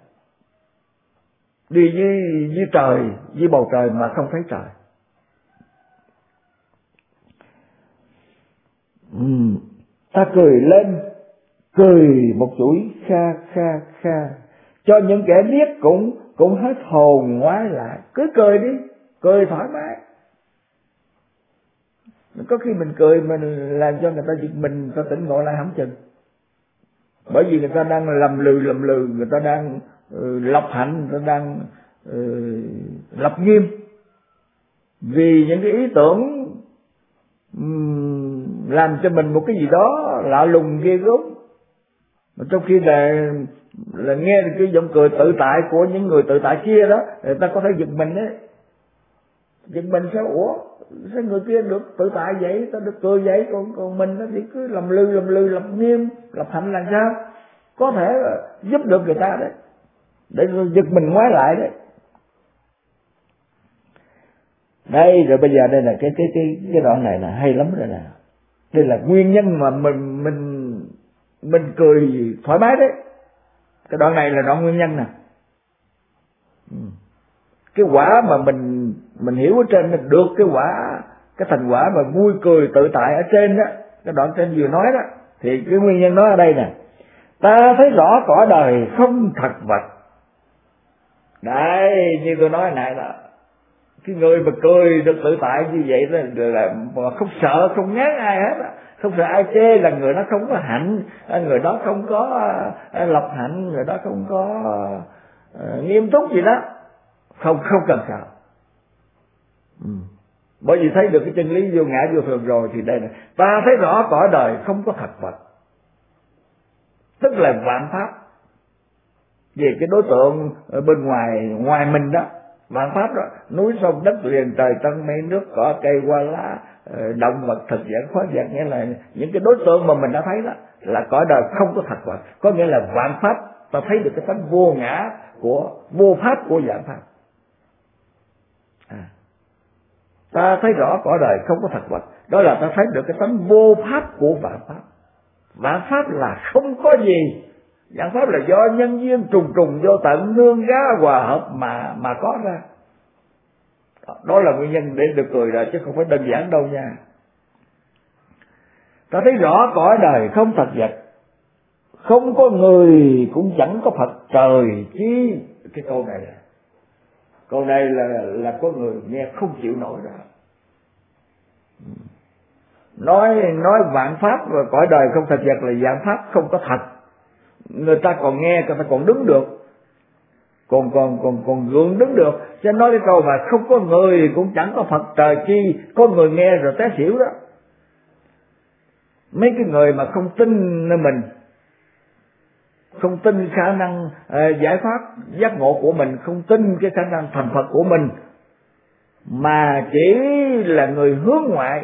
Đi với trời, với bầu trời mà không thấy trời. Ta cười lên, cười một chuỗi kha, cho những kẻ biết cũng hết hồn ngoái lại. Cứ cười đi, cười thoải mái. Có khi mình cười mình làm cho người ta giật mình, người ta tỉnh ngộ lại không chừng. Bởi vì người ta đang lầm lừ, người ta đang lập hạnh, người ta đang lập nghiêm. Vì những cái ý tưởng làm cho mình một cái gì đó lạ lùng ghê gớm. Mà trong khi là nghe được cái giọng cười tự tại của những người tự tại kia đó, người ta có thể giật mình đấy. Giật mình sao? Sao người kia được tự tại vậy, ta được cười vậy, còn mình nó thì cứ lầm lừ, lập nghiêm, lập hạnh làm sao? Có thể giúp được người ta đấy, để giật mình ngoái lại đấy. Đây rồi bây giờ đây là cái đoạn này là hay lắm rồi nè. Đây là nguyên nhân mà mình cười thoải mái đấy. Cái đoạn này là đoạn nguyên nhân nè. Cái quả mà mình hiểu ở trên mình được cái thành quả mà vui cười tự tại ở trên đó, cái đoạn trên vừa nói đó, thì cái nguyên nhân đó ở đây nè. Ta thấy rõ cõi đời không thật vật. Đấy, như tôi nói hồi nãy đó, cái người mà cười được tự tại như vậy đó là mà không sợ, không ngán ai hết, không sợ ai chê là người đó không có hạnh, người đó không có lập hạnh, người đó không có nghiêm túc gì đó, không cần sợ. Bởi vì thấy được cái chân lý vô ngã vô thường rồi thì đây này, ta thấy rõ cõi đời không có thật vật, tức là vạn pháp. Về cái đối tượng ở bên ngoài mình đó, vạn pháp đó, núi sông đất liền trời tân mây nước cỏ cây hoa lá, động vật thực vật khoáng vật, nghĩa là những cái đối tượng mà mình đã thấy đó là cõi đời không có thật vật, có nghĩa là vạn pháp. Ta thấy được cái tánh vô ngã của vô pháp của vạn pháp. Ta thấy rõ cõi đời không có thật vật, đó là ta thấy được cái tánh vô pháp của vạn pháp. Vạn pháp là không có gì, vạn pháp là do nhân duyên trùng trùng vô tận nương gá hòa hợp mà có ra. Đó là nguyên nhân để được cười rồi, chứ không phải đơn giản đâu nha. Ta thấy rõ cõi đời không thật vật, không có người cũng chẳng có Phật trời chi. Cái câu này là có người nghe không chịu nổi đó. Nói vạn pháp và cõi đời không thật vật là vạn pháp không có thật, người ta còn nghe, người ta còn đứng được, còn gượng đứng được. Chứ nói cái câu mà không có người cũng chẳng có Phật trời chi, có người nghe rồi té xỉu đó. Mấy cái người mà không tin nơi mình, không tin khả năng giải thoát giác ngộ của mình, không tin cái khả năng thành Phật của mình, mà chỉ là người hướng ngoại,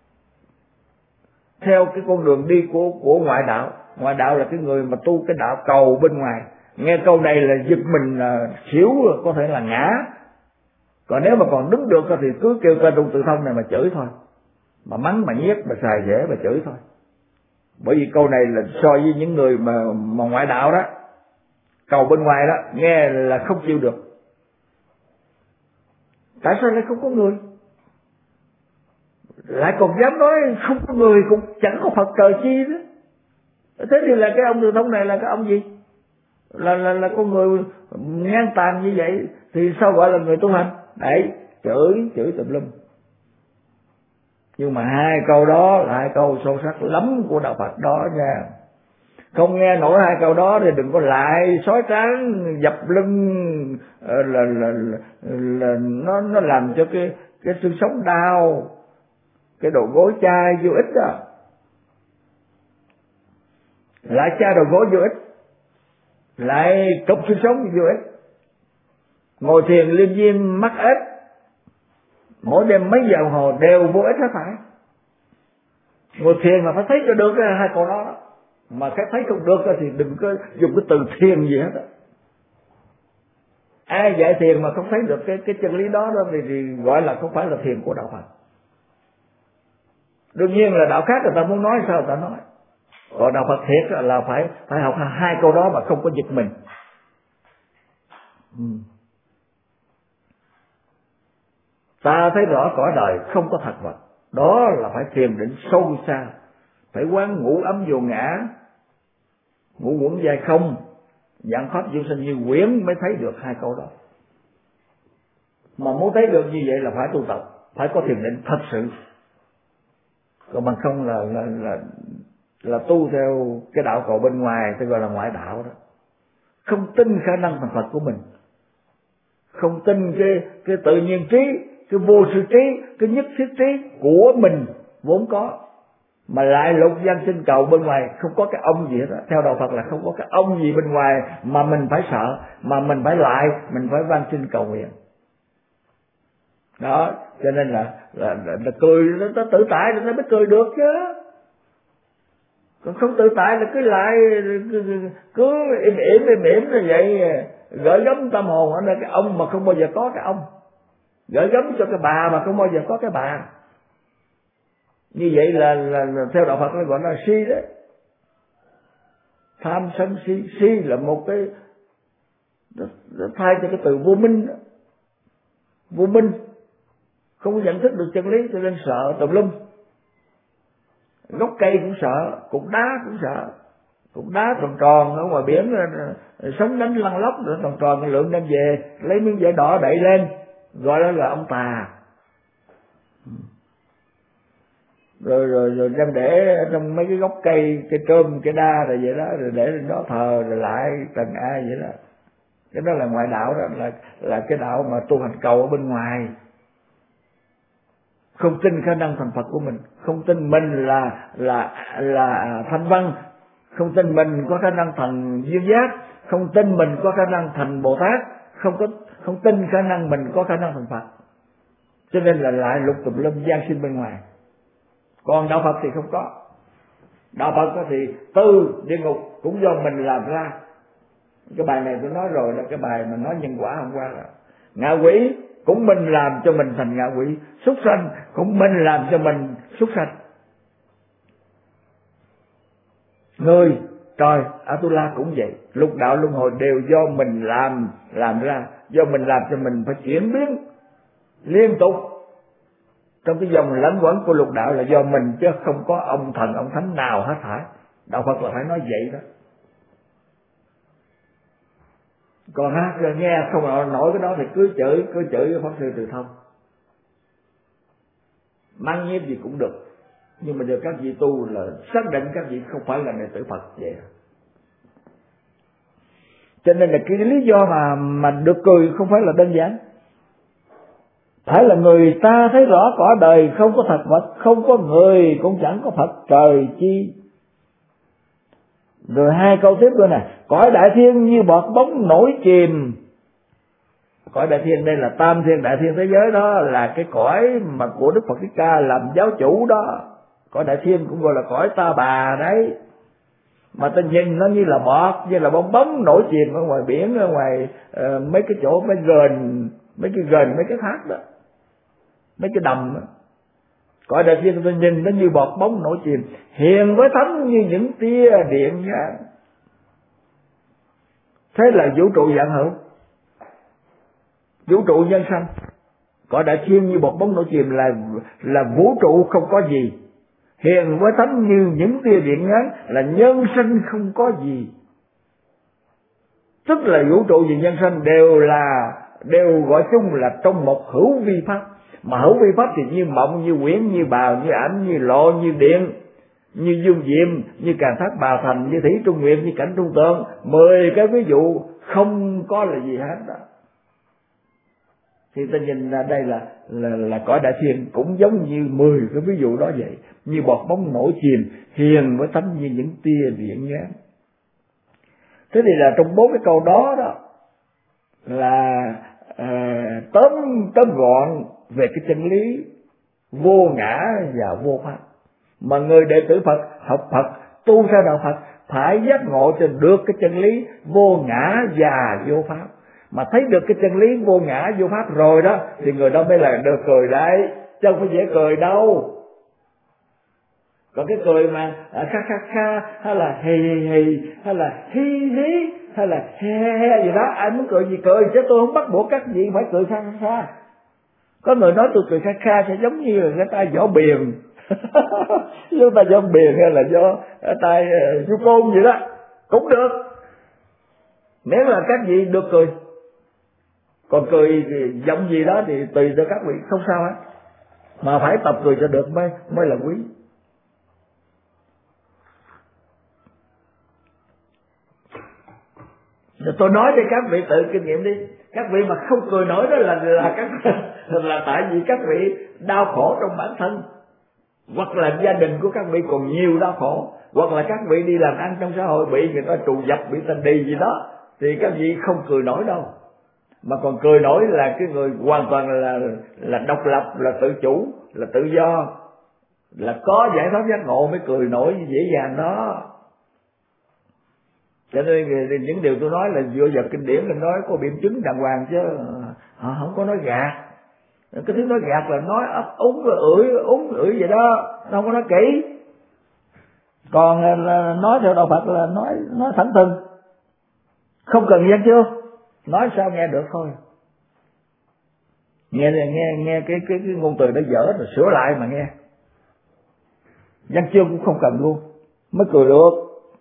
theo cái con đường đi của ngoại đạo. Ngoại đạo là cái người mà tu cái đạo cầu bên ngoài, nghe câu này là giật mình xỉu, có thể là ngã. Còn nếu mà còn đứng được thì cứ kêu tên Trung Tự Thông này mà chửi thôi, mà mắng mà nhiếc mà xài dễ mà chửi thôi. Bởi vì câu này là so với những người mà ngoại đạo đó, cầu bên ngoài đó, nghe là không chịu được. Tại sao lại không có người? Lại còn dám nói không có người cũng chẳng có Phật trời chi đó. Thế thì là cái ông Tự Thông này là cái ông gì? Là con người ngang tàn như vậy thì sao gọi là người tu hành? Đấy, chửi tùm lum. Nhưng mà hai câu đó là hai câu sâu sắc lắm của đạo Phật đó nha. Không nghe nổi hai câu đó thì đừng có lại sói tráng dập lưng, là nó làm cho cái xương sống đau, cái đầu gối chai vô ích đó. Lại chai đầu gối vô ích, lại cục xương sống vô ích. Ngồi thiền liên viên mắc ếch, mỗi đêm mấy giờ đồng hồ đều vô ích hết phải. Ngồi thiền mà phải thấy cho được hai câu đó, mà cái thấy không được thì đừng có dùng cái từ thiền gì hết. Ai dạy thiền mà không thấy được cái chân lý đó thì gọi là không phải là thiền của đạo Phật. Đương nhiên là đạo khác người ta muốn nói sao người ta nói, còn đạo Phật thiệt là phải học hai câu đó mà không có giật mình. Ta thấy rõ cõi đời không có thật vật, đó là phải thiền định sâu xa, phải quán ngũ ấm vô ngã, ngũ uẩn giai không, vạn pháp vô sinh như quyển mới thấy được hai câu đó. Mà muốn thấy được như vậy là phải tu tập, phải có thiền định thật sự. Còn bằng không là tu theo cái đạo cầu bên ngoài, tôi gọi là ngoại đạo đó. Không tin khả năng thành Phật của mình, không tin cái tự nhiên trí, cái vô sự trí, cái nhất thiết trí của mình vốn có, mà lại lục văn sinh cầu bên ngoài không có cái ông gì hết đó. Theo đạo Phật là không có cái ông gì bên ngoài mà mình phải sợ, mà mình phải mình phải van sinh cầu nguyện. Đó, cho nên là cười nó tự tại thì nó mới cười được chứ. Còn không tự tại là cứ im như vậy, gửi gắm tâm hồn ở nơi cái ông mà không bao giờ có cái ông, gửi gắm cho cái bà mà không bao giờ có cái bà. Như vậy là theo đạo Phật nó gọi là si đấy. Tham sân si là một cái nó thay cho cái từ vô minh đó. Vô minh không có nhận thức được chân lý cho nên sợ tùm lum. Gốc cây cũng sợ, cục đá cũng sợ. Cục đá tròn ở ngoài biển sống đánh lăn lóc rồi tròn lượn đem về, lấy miếng vải đỏ đậy lên, gọi đó là ông tà. rồi đem để trong mấy cái gốc cây trơm, cây đa rồi vậy đó, rồi để lên đó thờ, rồi lại trần ai vậy đó. Cái đó là ngoại đạo, đó là cái đạo mà tu hành cầu ở bên ngoài, không tin khả năng thành Phật của mình, không tin mình là thanh văn, không tin mình có khả năng thành duyên giác, không tin mình có khả năng thành Bồ Tát, không tin khả năng mình có khả năng thành Phật, cho nên là lại lục tùm lum gian sinh bên ngoài. Còn đạo Phật thì không có. Đạo Phật thì từ địa ngục cũng do mình làm ra. Cái bài này tôi nói rồi, là cái bài mà nói nhân quả hôm qua là ngạ quỷ cũng mình làm cho mình thành ngạ quỷ, súc sanh cũng mình làm cho mình súc sanh. Người trời Atula cũng vậy, lục đạo luân hồi đều do mình làm ra, do mình làm cho mình phải chuyển biến liên tục trong cái dòng lẫn quẩn của lục đạo, là do mình chứ không có ông thần ông thánh nào hết thảy. Đạo Phật là phải nói vậy đó. Còn nghe không nổi cái đó thì cứ chửi Pháp Sư Từ Thông, mang nhiếp gì cũng được, nhưng mà giờ các vị tu là xác định các vị không phải là đệ tử Phật vậy. Cho nên là cái lý do mà được cười không phải là đơn giản. Phải là người ta thấy rõ cõi đời không có thật vật, không có người cũng chẳng có Phật trời chi. Rồi hai câu tiếp nữa nè, cõi đại thiên như bọt bóng nổi chìm. Cõi đại thiên đây là tam thiên đại thiên thế giới, đó là cái cõi mà của Đức Phật Thích Ca làm giáo chủ đó. Cõi đại thiên cũng gọi là cõi Ta Bà đấy. Mà ta nhìn nó như là bọt, như là bong bóng nổi chìm ở ngoài biển, ở ngoài mấy cái chỗ mấy cái thác đó, mấy cái đầm đó. Cõi đại thiên ta nhìn nó như bọt bóng nổi chìm, hiền với thánh như những tia điện nhá. Thế là vũ trụ vạn hữu, vũ trụ nhân sanh. Cõi đại thiên như bọt bóng nổi chìm là vũ trụ không có gì, hiền với thánh như những tia điện ngắn là nhân sinh không có gì. Tức là vũ trụ và nhân sanh đều gọi chung là trong một hữu vi pháp. Mà hữu vi pháp thì như mộng, như quyển, như bào, như ảnh, như lộ, như điện, như dương diệm, như Càn Thác Bà Thành, như Thủy Trung Nguyện, như Cảnh Trung Tượng. 10 cái ví dụ không có là gì hết đó. Thì ta nhìn ra đây là cõi đại thiên cũng giống như 10 cái ví dụ đó vậy, như bọt bóng nổi chìm, hiền với thánh như những tia điện nhán. Thế thì là trong 4 cái câu đó là tóm gọn về cái chân lý vô ngã và vô pháp. Mà người đệ tử Phật học Phật tu theo đạo Phật phải giác ngộ cho được cái chân lý vô ngã và vô pháp. Mà thấy được cái chân lý vô ngã vô pháp rồi đó thì người đó mới là được cười đấy, chứ không phải dễ cười đâu. Còn cái cười mà kha hay là hì hay là hi hay là he gì đó, ai muốn cười gì cười, chứ tôi không bắt buộc các vị phải cười kha. Có người nói tôi cười kha sẽ giống như là cái tay võ biền do tay võ biền hay là do tay du côn gì đó cũng được, nếu là các vị được cười. Còn cười giọng gì đó thì tùy cho các vị, không sao hết, mà phải tập cười cho được mới là quý. Rồi tôi nói cho các vị tự kinh nghiệm đi. Các vị mà không cười nổi đó là tại vì các vị đau khổ trong bản thân, hoặc là gia đình của các vị còn nhiều đau khổ, hoặc là các vị đi làm ăn trong xã hội bị người ta trù dập, bị tình đì gì đó, thì các vị không cười nổi đâu. Mà còn cười nổi là cái người hoàn toàn là độc lập, là tự chủ, là tự do, là có giải pháp giác ngộ mới cười nổi dễ dàng đó. Cho nên những điều tôi nói là dựa vào kinh điển, mình nói có biện chứng đàng hoàng, chứ họ không có nói gạt. Cái thứ nói gạt là nói ấp úng ưỡi vậy đó, nó không có nói kỹ. Còn là nói theo đạo Phật là nói thẳng thừng, không cần văn chương, nói sao nghe được thôi. Nghe cái ngôn từ đó dở rồi sửa lại mà nghe. Văn chương cũng không cần luôn mới cười được.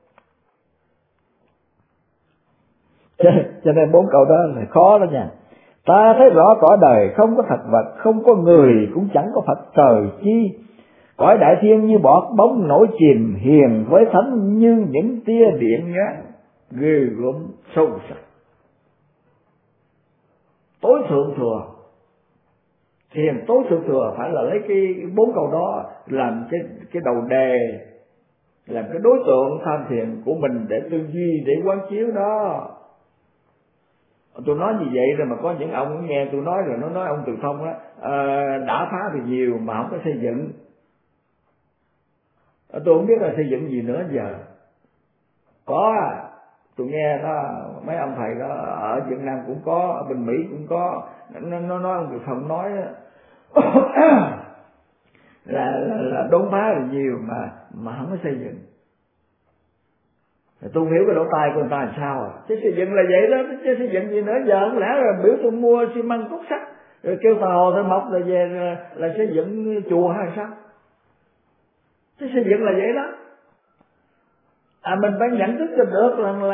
Cho nên 4 câu đó là khó đó nha. Ta thấy rõ cõi đời không có thật vật, không có người cũng chẳng có Phật trời chi. Cõi đại thiên như bọt bóng nổi chìm, hiền với thánh như những tia điện nhá, ghê gớm sâu sắc. Tối thượng thừa, thiền tối thượng thừa phải là lấy cái 4 câu đó làm cái đầu đề, làm cái đối tượng tham thiền của mình để tư duy, để quán chiếu đó. Tôi nói như vậy rồi mà có những ông nghe tôi nói rồi nó nói ông Từ Thông á, đã phá thì nhiều mà không có xây dựng. Tôi không biết là xây dựng gì nữa giờ. Có, tôi nghe đó mấy ông thầy đó ở Việt Nam cũng có, ở bên Mỹ cũng có, nó nói ông Từ Thông nói là đốn phá thì nhiều mà không có xây dựng. Tôi không hiểu cái lỗ tai của người ta làm sao à. Chứ xây dựng là vậy đó, chứ xây dựng gì nữa giờ, không lẽ là biểu tôi mua xi măng cốt sắt rồi kêu Tà Hồ Thầy Mộc rồi về là xây dựng chùa hay sao? Chứ xây dựng là vậy đó. Mình phải nhận thức cho được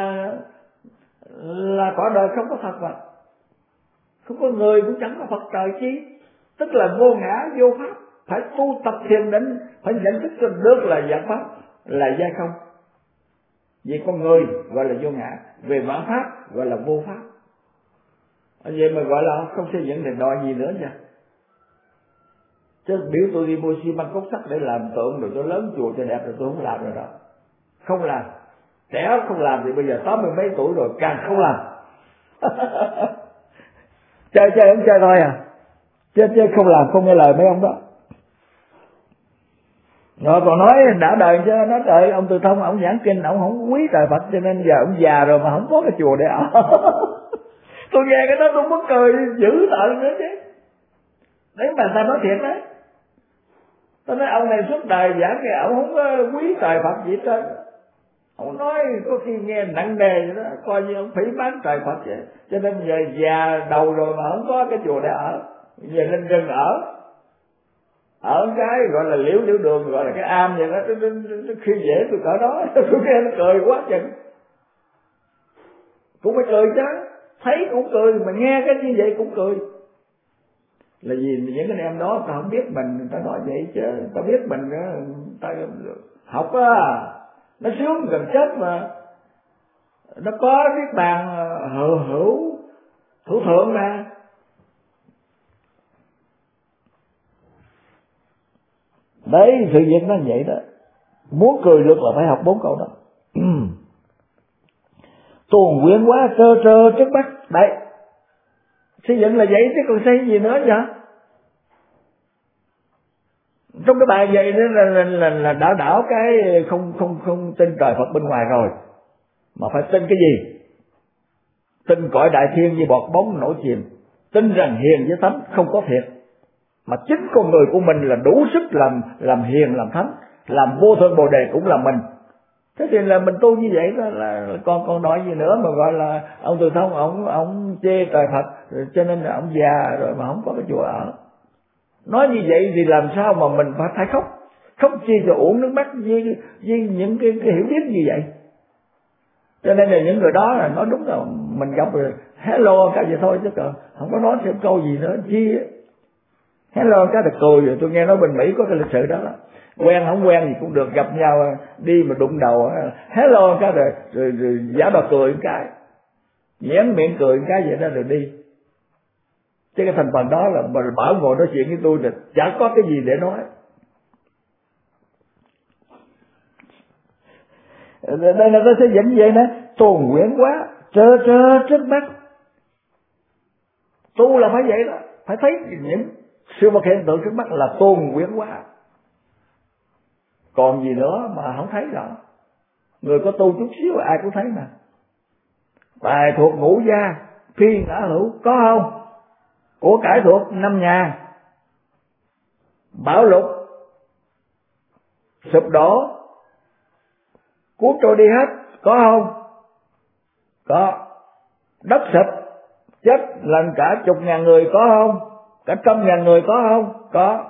là cõi đời không có Phật mà, không có người cũng chẳng có Phật trời chi, tức là vô ngã vô pháp. Phải tu tập thiền định, phải nhận thức cho được là dạng pháp, là giai không. Về con người gọi là vô ngã, về vạn pháp gọi là vô pháp. Vậy mà gọi là không xây dựng thì đòi gì nữa nha. Chứ biểu tôi đi mua xi măng cốt sắt để làm tượng rồi cho lớn chùa cho đẹp rồi tôi không làm rồi đó. Không làm. Trẻ không làm thì bây giờ 80 mấy tuổi rồi càng không làm. Chơi không chơi thôi à. Chơi không làm, không nghe lời mấy ông đó. Rồi còn nói đã đời chứ, nói trời ông Từ Thông ông giảng kinh ông không quý trời Phật cho nên giờ ông già rồi mà không có cái chùa để ở. Tôi nghe cái đó tôi muốn cười dữ tợn nữa chứ. Đấy mà ta nói thiệt đấy. Tôi nói ông này suốt đời giảng cái ông không có quý trời Phật gì hết trơn. Ông nói có khi nghe nặng nề vậy đó, coi như ông phỉ bán trời Phật vậy. Cho nên giờ già đầu rồi mà không có cái chùa để ở, về lên rừng ở cái gọi là liễu đường, gọi là cái am vậy đó, nó khi dễ tôi cỡ đó. Tôi nghe nó cười quá chừng, cũng phải cười chứ, thấy cũng cười mà nghe cái như vậy cũng cười. Là vì những anh em đó ta không biết mình, người ta nói vậy chứ ta biết mình, ta học á, nó sướng gần chết mà, nó có biết bàn hữu thủ thượng mà. Đấy, sự việc nó vậy đó. Muốn cười được là phải học 4 câu đó. Tuồn quyển quá trơ trước mắt. Đấy, xây dựng là vậy chứ còn xây gì nữa vậy? Trong cái bài vậy đó là đảo cái không tin trời Phật bên ngoài rồi, mà phải tin cái gì? Tin cõi đại thiên như bọt bóng nổi chìm, tin rằng hiền với thánh không có thiệt, mà chính con người của mình là đủ sức làm hiền làm thánh, làm vô thượng bồ đề cũng là mình. Thế thì là mình tu như vậy đó, là con nói gì nữa mà gọi là ông Từ Thông ông chê trời Phật cho nên là ông già rồi mà không có cái chùa ở. Nói như vậy thì làm sao mà mình phải khóc chi cho uổng nước mắt với những cái hiểu biết như vậy. Cho nên là những người đó là nói đúng là mình gặp rồi hello cái gì thôi chứ còn không có nói thêm câu gì nữa chi. Hello cái là cười. Rồi tôi nghe nói bên Mỹ có cái lịch sử đó, quen không quen gì cũng được, gặp nhau đi mà đụng đầu hello cái rồi giả đò cười một cái, nhếch miệng cười một cái vậy đó rồi đi. Chứ cái thành phần đó là bảo ngồi nói chuyện với tôi là chẳng có cái gì để nói. Đây là tôi sẽ dẫn vậy nè, tuồn quyển quá trơ trước mắt. Tu là phải vậy đó, phải thấy những sự vật hiện tượng trước mắt là tuồn quyển quá. Còn gì nữa mà không thấy rõ. Người có tu chút xíu ai cũng thấy mà. Tài thuộc ngũ gia, phi ngã hữu có không? Của cải thuộc 5 nhà, bão lụt sụp đổ cuốn trôi đi hết có không? Có. Đất sụp chết lần cả 10.000 người có không? Cả 100.000 người có không? Có.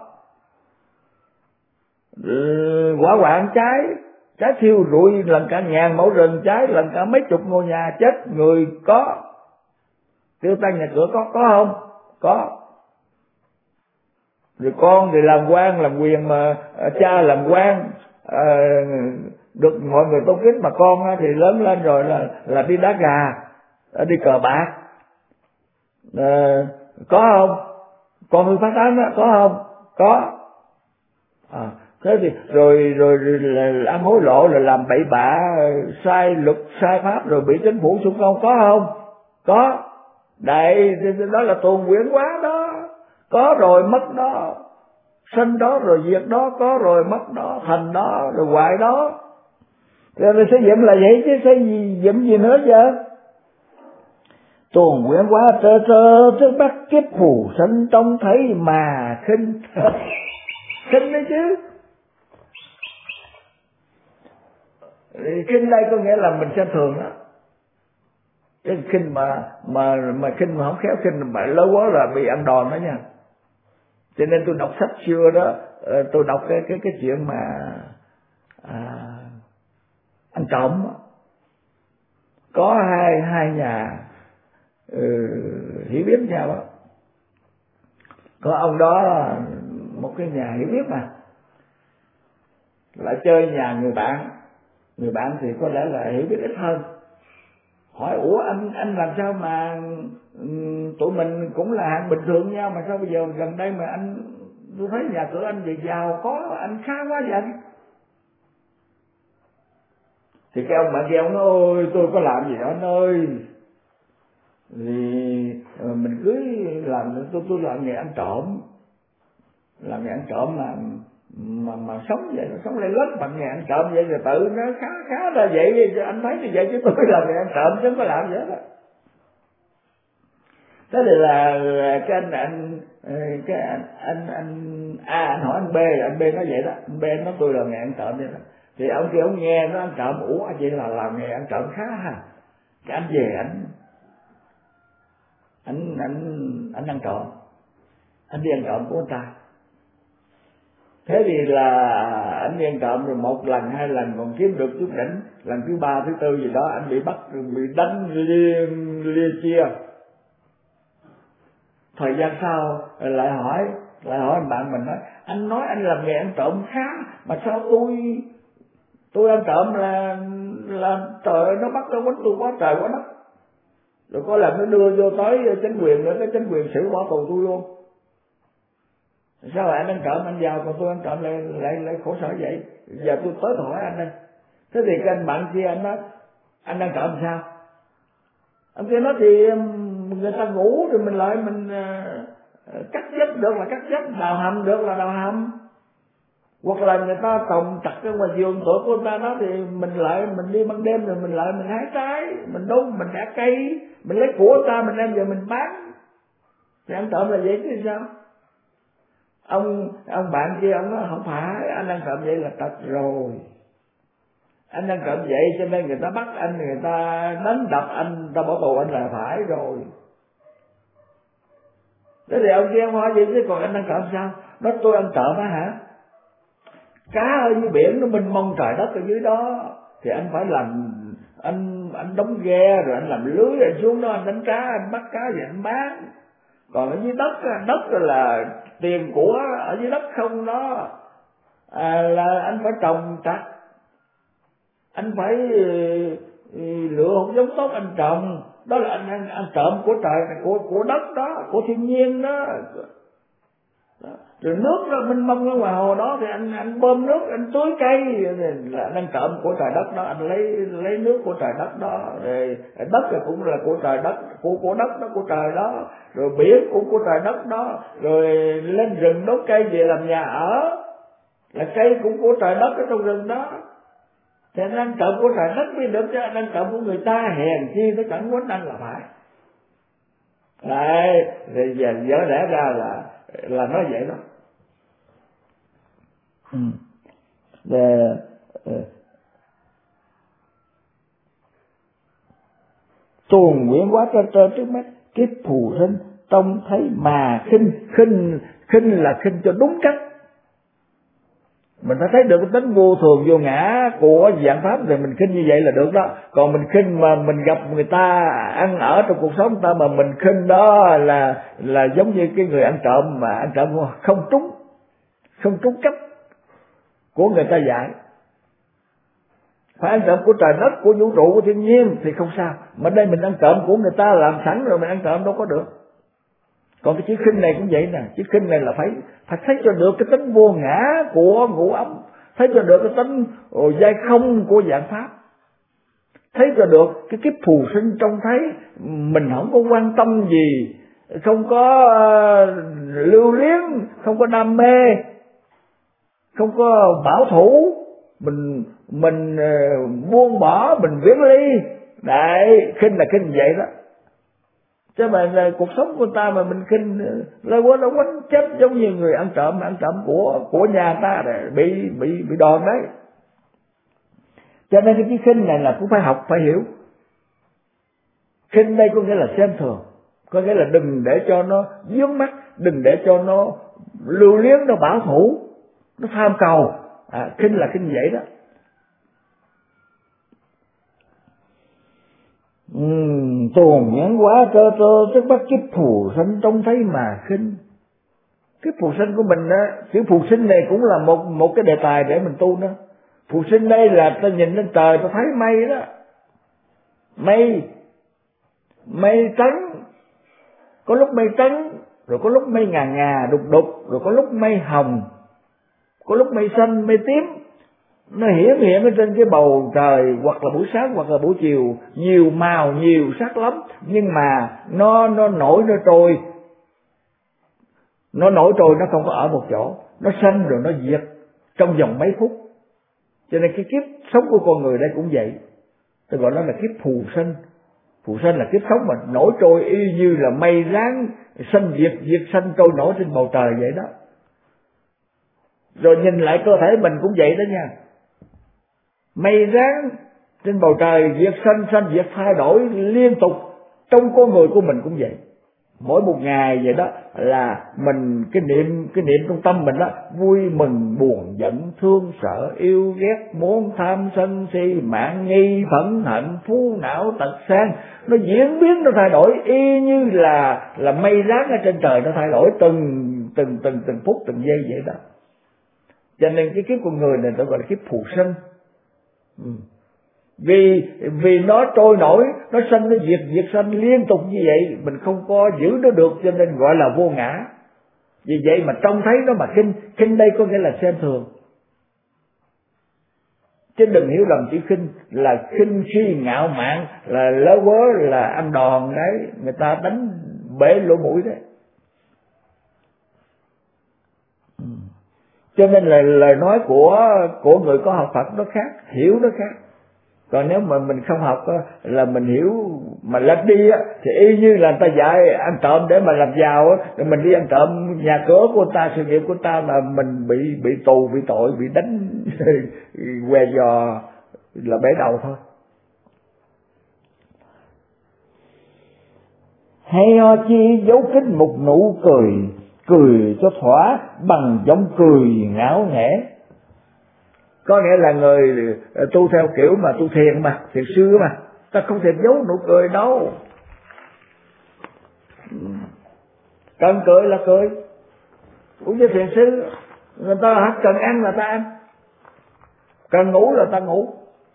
Hỏa hoạn cháy thiêu rụi lần cả 1.000 mẫu rừng, cháy lần cả mấy chục ngôi nhà, chết người có. Tiêu tan nhà cửa có không? Có. Rồi con thì làm quan làm quyền mà cha làm quan được mọi người tôn kính, mà con thì lớn lên rồi là đi đá gà, đi cờ bạc, có không? Con hư phát tán đó có không? Có. Thế thì rồi là ăn hối lộ, là làm bậy bạ, sai luật sai pháp, rồi bị chính phủ xung công, có không? Có. Đây đó là tuần quyển hóa đó, có rồi mất đó, sinh đó rồi diệt đó, có rồi mất đó, thành đó rồi hoại đó. Rồi xây dựng là vậy chứ xây dựng gì nữa chứ? Tuần quyển hóa trơ trơ trước mắt, kiếp phù sinh trông thấy mà khinh. Khinh đấy chứ. Khinh đây có nghĩa là mình xem thường đó. Cái khinh mà khinh mà không khéo khinh mà lâu quá là bị ăn đòn đó nha. Cho nên tôi đọc sách xưa đó, tôi đọc cái chuyện mà ăn trộm. Có hai nhà hiểu biết nhau đó. Có ông đó, một cái nhà hiểu biết mà lại chơi nhà người bạn thì có lẽ là hiểu biết ít hơn. Hỏi ủa anh làm sao mà tụi mình cũng là hạng bình thường nhau mà sao bây giờ gần đây mà tôi thấy nhà cửa anh về giàu có, anh khá quá vậy? Thì cái ông bạn kia ông nói ôi tôi có làm gì đó anh ơi, thì mình cứ làm, tôi làm nghề ăn trộm, mà sống vậy, sống lên lớp bằng nghề ăn trộm vậy, rồi tự nó khá là vậy, anh thấy như vậy chứ tôi làm nghề ăn trộm chứ không có làm gì hết á. Thế thì là cái anh hỏi anh B, anh B nói vậy đó, anh B nói tôi là nghề ăn trộm vậy đó. Thì ông kia ông nghe nó ăn trộm, ủa vậy là làm nghề ăn trộm khá ha. Cái anh về anh ăn trộm, anh đi ăn trộm của người ta. Thế thì là anh đi ăn trộm rồi một lần hai lần còn kiếm được chút đỉnh, lần thứ ba thứ tư gì đó anh bị bắt, bị đánh lia chia. Thời gian sau lại hỏi anh bạn mình nói anh làm nghề ăn trộm khá mà sao tôi ăn trộm là trời ơi, nó bắt nó quánh tôi quá trời quá đất, rồi có lần nó đưa vô tới chính quyền nữa, cái chính quyền xử bỏ tù tôi luôn. Sao lại anh ăn trộm anh giàu còn tôi ăn trộm lại khổ sở vậy? Giờ tôi tới hỏi anh đây. Thế thì cái anh bạn kia anh nói anh ăn trộm sao? Ông kia nói thì người ta ngủ rồi mình lại mình cắt giấc được là cắt giấc, đào hầm được là đào hầm, hoặc là người ta trồng chặt ở ngoài vườn của người ta đó thì mình đi ban đêm rồi mình hái trái, mình đốn, mình đả cây, mình lấy của người ta mình đem về mình bán. Thì ăn trộm là vậy chứ sao? Ông bạn kia ông nói không phải, anh ăn trộm vậy là tật rồi. Anh ăn trộm vậy cho nên người ta bắt anh, người ta đánh đập anh, người ta bỏ tù anh là phải rồi. Thế thì ông kia ông hỏi vậy chứ còn anh ăn trộm sao? Nói tôi ăn trộm á hả? Cá ở dưới biển nó mênh mông trời đất ở dưới đó thì anh phải làm, anh đóng ghe rồi anh làm lưới, anh xuống đó anh đánh cá, anh bắt cá về anh bán. Còn ở dưới đất là tiền của ở dưới đất không đó, là anh phải trồng trặt, anh phải lựa hột giống tốt anh trồng, đó là anh ăn trộm của trời, của đất đó, của thiên nhiên đó. Rồi nước nó mênh mông ở ngoài hồ đó thì anh bơm nước, anh tưới cây, là anh ăn trộm của trời đất đó, anh lấy nước của trời đất đó. Rồi đất thì cũng là của trời đất, của đất đó, của trời đó. Rồi biển cũng của trời đất đó. Rồi lên rừng đốt cây về làm nhà ở, là cây cũng của trời đất ở trong rừng đó. Thì anh ăn trộm của trời đất mới được chứ anh ăn trộm của người ta hèn chi nó chẳng quánh anh là phải. Đấy, thì giờ dở lẽ ra là nói vậy đó. Tuần quyển hóa trơ trước mắt, kiếp phù sinh trông thấy mà khinh là khinh cho đúng cách. Mình phải thấy được cái tính vô thường vô ngã của vạn pháp thì mình khinh như vậy là được đó. Còn mình khinh mà mình gặp người ta ăn ở trong cuộc sống người ta mà mình khinh đó là giống như cái người ăn trộm mà ăn trộm không trúng cách của người ta dạy. Phải ăn trộm của trời đất, của vũ trụ, của thiên nhiên thì không sao. Mà đây mình ăn trộm của người ta làm sẵn rồi mình ăn trộm đâu có được. Còn cái chữ khinh này cũng vậy nè, chữ khinh này là phải thấy cho được cái tính vô ngã của ngũ ấm, thấy cho được cái tính giai không của vạn pháp, thấy cho được cái kiếp phù sinh trong thấy mình không có quan tâm gì, không có lưu luyến, không có đam mê, không có bảo thủ, mình buông bỏ, mình viễn ly. Đấy, khinh là khinh vậy đó. Chứ mà là cuộc sống của ta mà mình khinh là nó quánh chết giống như người ăn trộm của nhà ta bị đòn đấy. Cho nên cái khinh này là cũng phải học, phải hiểu. Khinh đây có nghĩa là xem thường, có nghĩa là đừng để cho nó vướng mắc, đừng để cho nó lưu luyến, nó bảo thủ, nó tham cầu. Khinh là khinh vậy đó. Tuồn nhãn quá trơ tức bắt kiếp phù sinh trông thấy mà khinh. Kiếp phù sinh của mình đó, chữ phù sinh này cũng là một cái đề tài để mình tu nữa. Phù sinh đây là ta nhìn lên trời ta thấy mây đó, mây trắng, có lúc mây trắng, rồi có lúc mây ngà đục đục, rồi có lúc mây hồng, có lúc mây xanh, mây tím. Nó hiện ở trên cái bầu trời, hoặc là buổi sáng hoặc là buổi chiều, nhiều màu nhiều sắc lắm, nhưng mà nó nổi nó trôi, nó không có ở một chỗ, nó sanh rồi nó diệt trong vòng mấy phút. Cho nên cái kiếp sống của con người đây cũng vậy, tôi gọi nó là kiếp phù sinh. Phù sinh là kiếp sống mà nổi trôi y như là mây ráng sanh diệt sanh trôi nổi trên bầu trời vậy đó. Rồi nhìn lại cơ thể mình cũng vậy đó nha, mây ráng trên bầu trời diệt sanh diệt thay đổi liên tục. Trong con người của mình cũng vậy, mỗi một ngày vậy đó là mình cái niệm trong tâm mình đó, vui mừng buồn giận thương sợ yêu ghét muốn tham sân si mạn nghi phẫn hận phú não tật sang, nó diễn biến, nó thay đổi y như là mây ráng ở trên trời, nó thay đổi từng phút từng giây vậy đó. Cho nên cái kiếp con người này tôi gọi là kiếp phù sinh. Vì nó trôi nổi, nó sanh nó diệt sanh liên tục như vậy, mình không có giữ nó được, cho nên gọi là vô ngã. Vì vậy mà trông thấy nó mà khinh đây có nghĩa là xem thường. Chứ đừng hiểu lầm chữ khinh là khinh khi ngạo mạn, là lớ quớ, là ăn đòn đấy, người ta đánh bể lỗ mũi đấy. Cho nên là lời nói của người có học Phật nó khác, hiểu nó khác. Còn nếu mà mình không học là mình hiểu mà lệch đi thì y như là người ta dạy ăn trộm để mà làm giàu, rồi mình đi ăn trộm nhà cửa của người ta, sự nghiệp của người ta, mà mình bị tù, bị tội, bị đánh què giò là bể đầu thôi. Hay ho chi giấu kín một nụ cười cho thỏa bằng giọng cười ngáo nghễ. Có nghĩa là người tu theo kiểu mà tu thiền mà, thiền sư mà, ta không thể giấu nụ cười đâu. Cần cười là cười. Cũng như thiền sư, người ta cần ăn là ta ăn, cần ngủ là ta ngủ.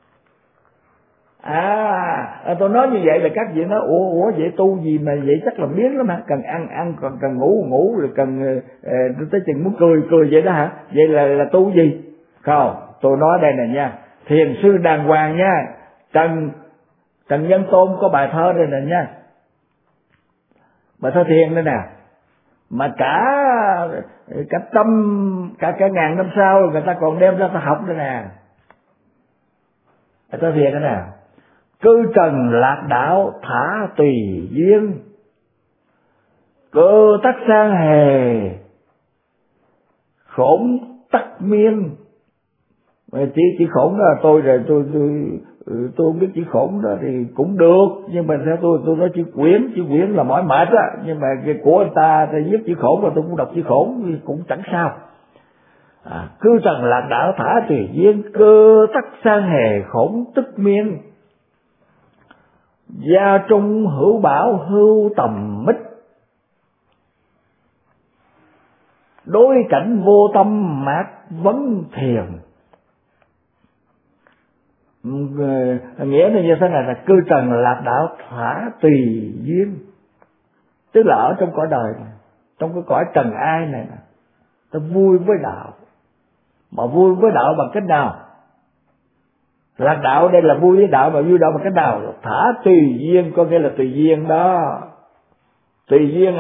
Tôi nói như vậy là các vị nói ủa vậy tu gì mà vậy, chắc là biến lắm hả, cần ăn còn cần ngủ rồi cần tới chừng muốn cười vậy đó hả? Vậy là tu gì? Không, tôi nói đây nè nha, thiền sư đàng hoàng nha. Trần Nhân Tôn có bài thơ đây nè nha, bài thơ thiền đây nè, mà cả ngàn năm sau người ta còn đem ra ta học đây nè. Bài thơ thiền đây nè: cư trần lạc đạo thả tùy duyên, cơ tắc sang hề khổn tắc miên. Chỉ khổn đó là tôi không biết chữ khổn đó thì cũng được, nhưng mà theo tôi nói chữ quyển là mỏi mệt á, nhưng mà cái của anh ta viết chữ khổn là tôi cũng đọc chữ khổn cũng chẳng sao. Cư trần lạc đạo thả tùy duyên, cơ tắc sang hề khổn tức miên. Gia trung hữu bảo hưu tầm mít, đối cảnh vô tâm mát vấn thiền. Nghĩa là như thế này, là cư trần lạc đạo thả tùy duyên, tức là ở trong cõi đời này, trong cái cõi trần ai này, ta vui với đạo. Mà vui với đạo bằng cách nào? Lạc đạo đây là vui với đạo, mà vui đạo bằng cách nào? Thả tùy duyên, có nghĩa là tùy duyên đó. Tùy duyên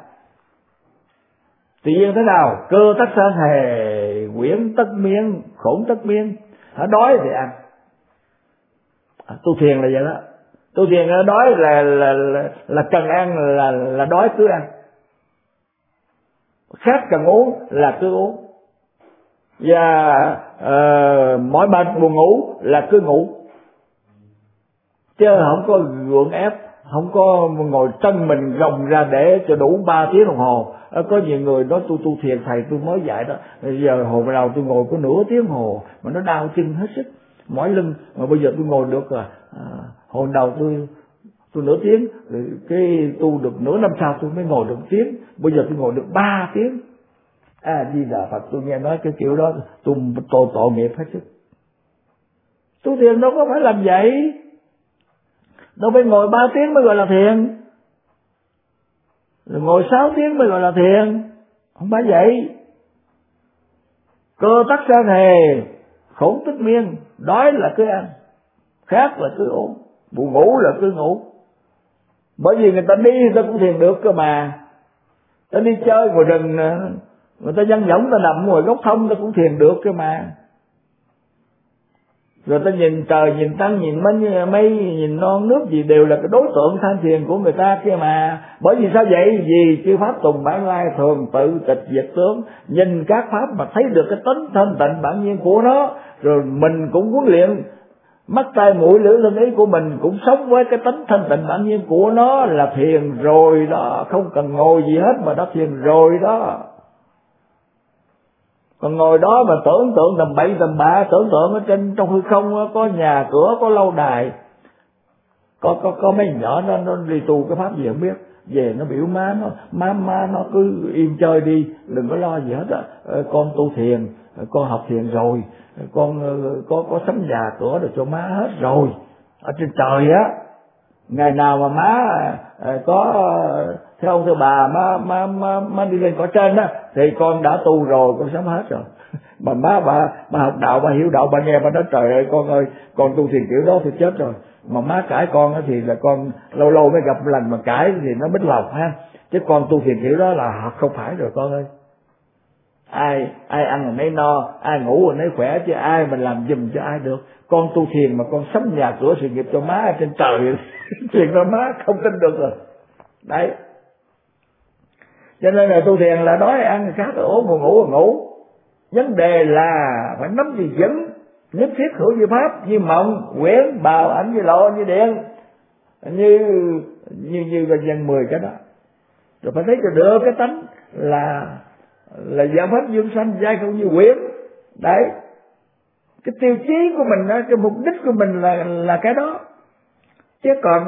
tùy duyên thế nào? Cơ tắc sang hề, quyển tất miên, khổn tất miên. Đói thì ăn. Tu thiền là vậy đó. Tu thiền nó đói là cần ăn, là đói cứ ăn. Khát cần uống là cứ uống. Và mỏi mệt buồn ngủ là cứ ngủ, chứ không có gượng ép, không có ngồi chân mình gồng ra để cho đủ 3 tiếng đồng hồ. Có nhiều người nói tôi tu thiền thầy tôi mới dạy đó, giờ hồi đầu tôi ngồi có nửa tiếng hồ mà nó đau chân hết sức, mỏi lưng, mà bây giờ tôi ngồi được hồi đầu tôi nửa tiếng, cái tu được nửa năm sau tôi mới ngồi được 1 tiếng, bây giờ tôi ngồi được 3 tiếng. Di Đà Phật. Tôi nghe nói cái kiểu đó tôi tội nghiệp hết sức. Tu thiền đâu có phải làm vậy, đâu phải ngồi 3 tiếng mới gọi là thiền, rồi ngồi 6 tiếng mới gọi là thiền, không phải vậy. Cơ tắc sang hề, khổn tức miên, đói là cứ ăn, khát là cứ uống, buồn ngủ là cứ ngủ. Bởi vì người ta đi người ta cũng thiền được cơ mà. Ta đi chơi ngoài rừng, người ta văng võng, ta nằm ngồi gốc thông, ta cũng thiền được cơ mà. Rồi ta nhìn trời, nhìn trăng, nhìn mây, nhìn non nước gì đều là cái đối tượng tham thiền của người ta kia mà. Bởi vì sao vậy? Vì chư pháp tùng bản lai thường tự tịch diệt tướng, nhìn các pháp mà thấy được cái tính thanh tịnh bản nhiên của nó, rồi mình cũng huấn luyện mắt tai mũi lưỡi thân ý của mình cũng sống với cái tính thanh tịnh bản nhiên của nó, là thiền rồi đó, không cần ngồi gì hết mà đã thiền rồi đó. Còn ngồi đó mà tưởng tượng tầm bậy tầm bạ, tưởng tượng ở trong hư không có nhà cửa, có lâu đài, có mấy nhỏ nó đi tu cái pháp gì không biết, về nó biểu má nó cứ yên chơi đi, đừng có lo gì hết á. Con tu thiền, con học thiền rồi, con có sắm nhà cửa được cho má hết rồi. Ở trên trời á, ngày nào mà má có theo ông theo bà má đi lên cõi trên á, thì con đã tu rồi, con sắm hết rồi. Mà bà học đạo, bà hiểu đạo, bà nghe bà nói trời ơi con ơi, con tu thiền kiểu đó thì chết rồi. Mà má cãi con á thì là con lâu lâu mới gặp một lần, mà cãi thì nó bích lòng ha, chứ con tu thiền kiểu đó là không phải rồi con ơi. Ai ăn rồi nấy no, ai ngủ rồi nấy khỏe, chứ ai mà làm giùm cho ai được. Con tu thiền mà con sắm nhà cửa sự nghiệp cho má ở trên trời chuyện đó má không tin được rồi đấy. Cho nên là tu thiền là đói ăn khát rồi ốm, buồn ngủ rồi ngủ. Vấn đề là phải nắm gì vững, nhất thiết hữu như pháp, như mộng quyển bào ảnh, như lộ như điện, như gần dân 10 cái đó. Rồi phải thấy cho được cái tánh là giáo pháp dương sanh, giai không như quyển đấy. Cái tiêu chí của mình đó, cái mục đích của mình là cái đó. Chứ còn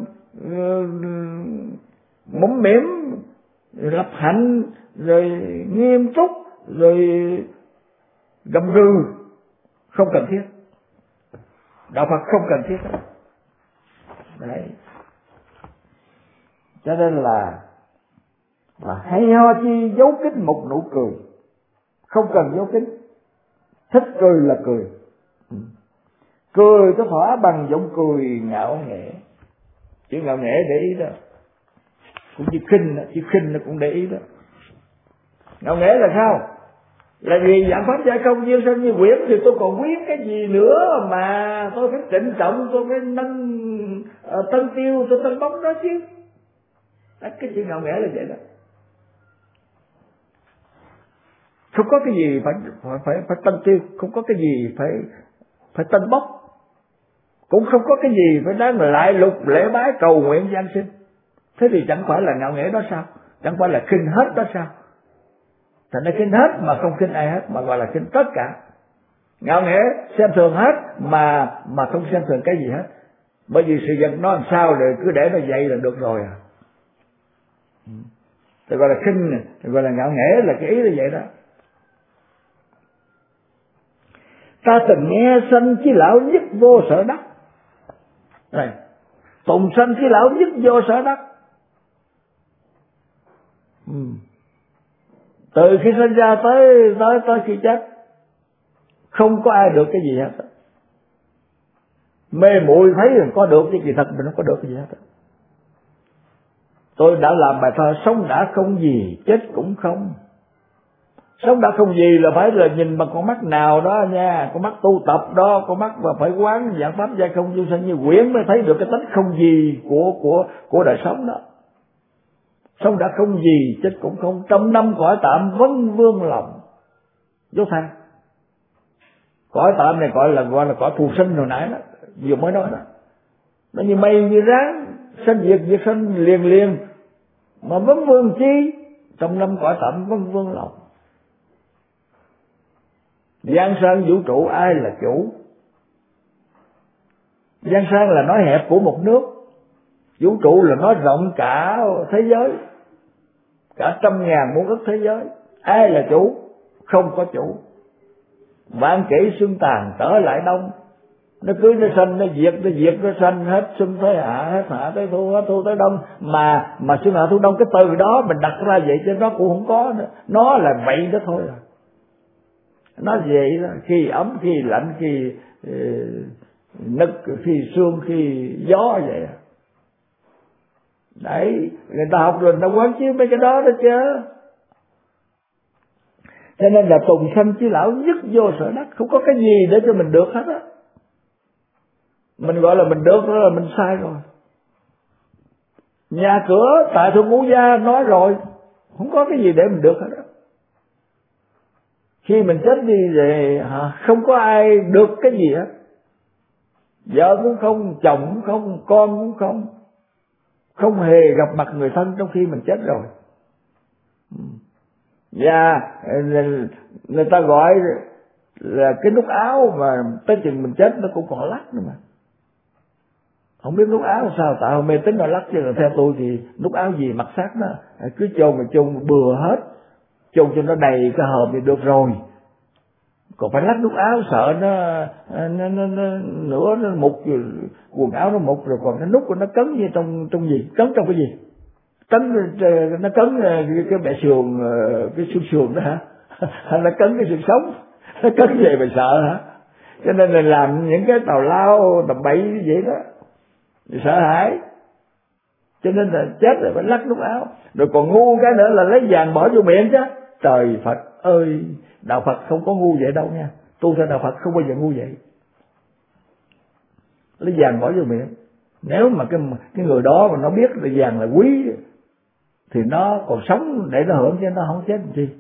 mũm mĩm, lập hạnh, rồi nghiêm túc, rồi gầm gừ, không cần thiết. Đạo Phật không cần thiết đó. Đấy. Cho nên là hay ho chi giấu kín một nụ cười, không cần giấu kín. Thích cười là cười, cười có thỏa bằng giọng cười ngạo nghễ. Chữ ngạo nghễ để ý đó, cũng chữ khinh nó cũng để ý đó. Ngạo nghễ là sao? Là vì dạng pháp giai không duyên sanh như quyển thì tôi còn quyến cái gì nữa mà tôi phải trịnh trọng, tôi phải nâng tân tiêu, tôi tân bóng đó chứ. Cái chữ ngạo nghễ là vậy đó. Không có cái gì phải tân tiêu, không có cái gì phải tân bốc, cũng không có cái gì phải đáng lại lục lễ bái cầu nguyện giang sinh. Thế thì chẳng phải là ngạo nghễ đó sao? Chẳng phải là khinh hết đó sao? Thành ra khinh hết mà không khinh ai hết, mà gọi là khinh tất cả. Ngạo nghễ xem thường hết mà không xem thường cái gì hết. Bởi vì sự vật nó làm sao rồi cứ để nó vậy là được rồi à. Thì gọi là khinh, thì gọi là ngạo nghễ, là cái ý là vậy đó. Ta từng nghe sanh chí lão nhất vô sở đắc. Này, tùng sanh chí lão nhất vô sở đắc. Từ khi sinh ra tới khi chết, không có ai được cái gì hết. Mê muội thấy rằng có được cái gì, thật mình không có được cái gì hết. Tôi đã làm bài thơ sống đã không gì, chết cũng không. Sống đã không gì là phải là nhìn bằng con mắt nào đó nha, con mắt tu tập đó, con mắt mà phải quán dạng pháp giai không vô sanh như quyển mới thấy được cái tính không gì của đời sống đó. Sống đã không gì, chết cũng không, trăm năm cõi tạm vấn vương lòng vô than. Cõi tạm này gọi là cõi phù sinh hồi nãy đó, vừa mới nói đó. Nó như mây như ráng, sanh diệt diệt sanh liền liền, mà vấn vương chi, trăm năm cõi tạm vấn vương lòng. Giang sơn vũ trụ ai là chủ? Giang sơn là nói hẹp của một nước, vũ trụ là nói rộng cả thế giới, cả 100.000 muôn ức thế giới. Ai là chủ? Không có chủ. Vạn kỷ xuân tàn trở lại đông. Nó cứ nó sanh nó diệt nó sanh, hết xuân tới hạ, hết hạ tới thu, hết thu tới đông. Mà xuân hạ thu đông, cái từ đó mình đặt ra vậy chứ nó cũng không có nữa. Nó là vậy đó thôi à. Nó vậy đó, khi ấm, khi lạnh, khi nực, khi sương, khi gió vậy à. Đấy, người ta học rồi người ta quán chiếu mấy cái đó đó chứ. Cho nên là tùng sanh chí lão nhất vô sở đắc, không có cái gì để cho mình được hết á. Mình gọi là mình được đó là mình sai rồi. Nhà cửa tại thượng ngũ gia nói rồi, không có cái gì để mình được hết á. Khi mình chết đi thì không có ai được cái gì hết. Vợ cũng không, chồng cũng không, con cũng không. Không hề gặp mặt người thân trong khi mình chết rồi. Và người ta gọi là cái nút áo mà tới chừng mình chết nó cũng còn lắc nữa mà. Không biết nút áo sao, tạo mê tín nó lắc, chứ là theo tôi thì nút áo gì mặc xác nó cứ chôn mà chôn bừa hết, chôn cho nó đầy cái hòm thì được rồi. Còn phải lắc nút áo sợ nó nửa nó mục, quần áo nó mục, rồi còn cái nút của nó cấn như trong gì, cấn trong cái gì, nó cấn cái bẹ sườn, cái xương sườn đó hả? Hay nó cấn cái xương sống, nó cấn về mà sợ hả? Cho nên là làm những cái tào lao tầm bậy như vậy đó, thì sợ hãi. Cho nên là chết rồi phải lắc nút áo. Rồi còn ngu cái nữa là lấy vàng bỏ vô miệng chứ. Trời Phật ơi, đạo Phật không có ngu vậy đâu nha. Tu theo đạo Phật không bao giờ ngu vậy. Lấy vàng bỏ vô miệng. Nếu mà cái người đó mà nó biết là vàng là quý thì nó còn sống để nó hưởng, chứ nó không chết làm chi.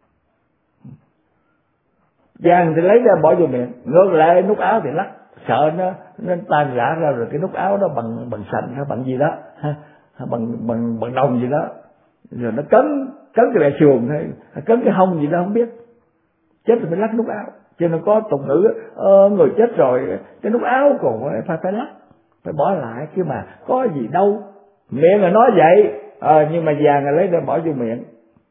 Vàng thì lấy ra bỏ vô miệng, ngược lại nút áo thì lắc, sợ nó tan rã ra, rồi cái nút áo đó bằng sành hay bằng gì đó, bằng đồng gì đó, rồi nó cấn cái bẹ sườn hay cấn cái hông gì đó không biết. Chết rồi phải lắc nút áo. Cho nên có tục ngữ người chết rồi cái nút áo còn phải lắc, phải bỏ lại, chứ mà có gì đâu. Miệng là nói vậy, nhưng mà vàng là lấy ra bỏ vô miệng.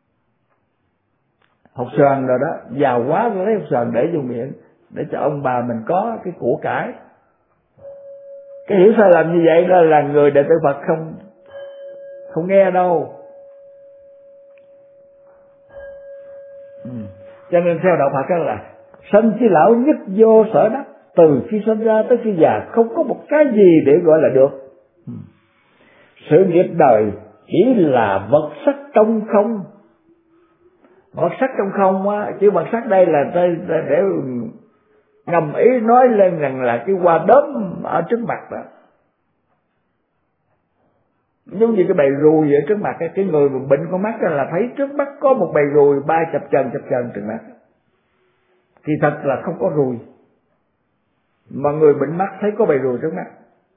Hột xoàn rồi đó, giàu quá rồi lấy hột xoàn để vô miệng để cho ông bà mình có cái của cải. Cái hiểu sai lầm như vậy đó là người đệ tử Phật không nghe đâu. Cho nên theo đạo Phật là sanh chí lão nhất vô sở đắc, từ khi sinh ra tới khi già không có một cái gì để gọi là được. Sự nghiệp đời chỉ là vật sắc trong không. Vật sắc trong không á, chứ vật sắc đây là để ngầm ý nói lên rằng là cái hoa đốm ở trước mặt đó. Giống như cái bầy ruồi ở trước mặt, cái người mà bệnh con mắt là thấy trước mắt có một bầy ruồi bay chập chờn trước mắt. Thì thật là không có ruồi, mà người bệnh mắt thấy có bầy ruồi trước mắt.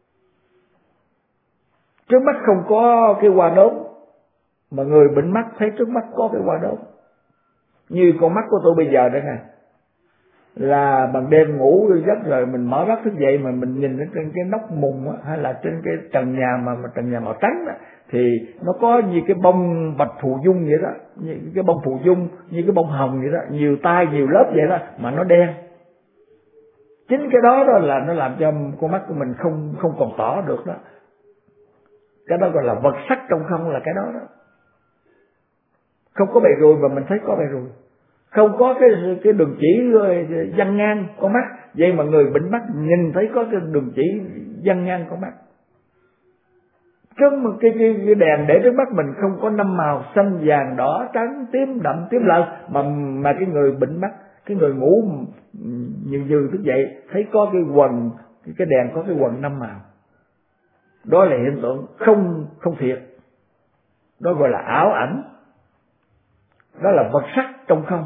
Trước mắt không có cái hoa đốm, mà người bệnh mắt thấy trước mắt có cái hoa đốm. Như con mắt của tôi bây giờ đây nè, là ban đêm ngủ giấc rồi mình mở mắt thức dậy mà mình nhìn ở trên cái nóc mùng á, hay là trên cái trần nhà mà trần nhà màu trắng đó, thì nó có như cái bông bạch phù dung vậy đó, như cái bông phù dung, như cái bông hồng vậy đó, nhiều tay nhiều lớp vậy đó, mà nó đen. Chính cái đó đó là nó làm cho con mắt của mình không còn tỏ được đó. Cái đó gọi là vật sắc trong không, là cái đó đó. Không có bầy ruồi mà mình thấy có bầy ruồi, không có cái đường chỉ văng ngang con mắt, vậy mà người bệnh mắt nhìn thấy có cái đường chỉ văng ngang con mắt. Cái đèn để trước mắt mình không có năm màu xanh vàng đỏ trắng tím đậm tím lợn, mà cái người bệnh mắt, cái người ngủ như thức dậy thấy có cái quần, cái đèn có cái quần năm màu. Đó là hiện tượng không thiệt, đó gọi là ảo ảnh, đó là vật sắc trong không.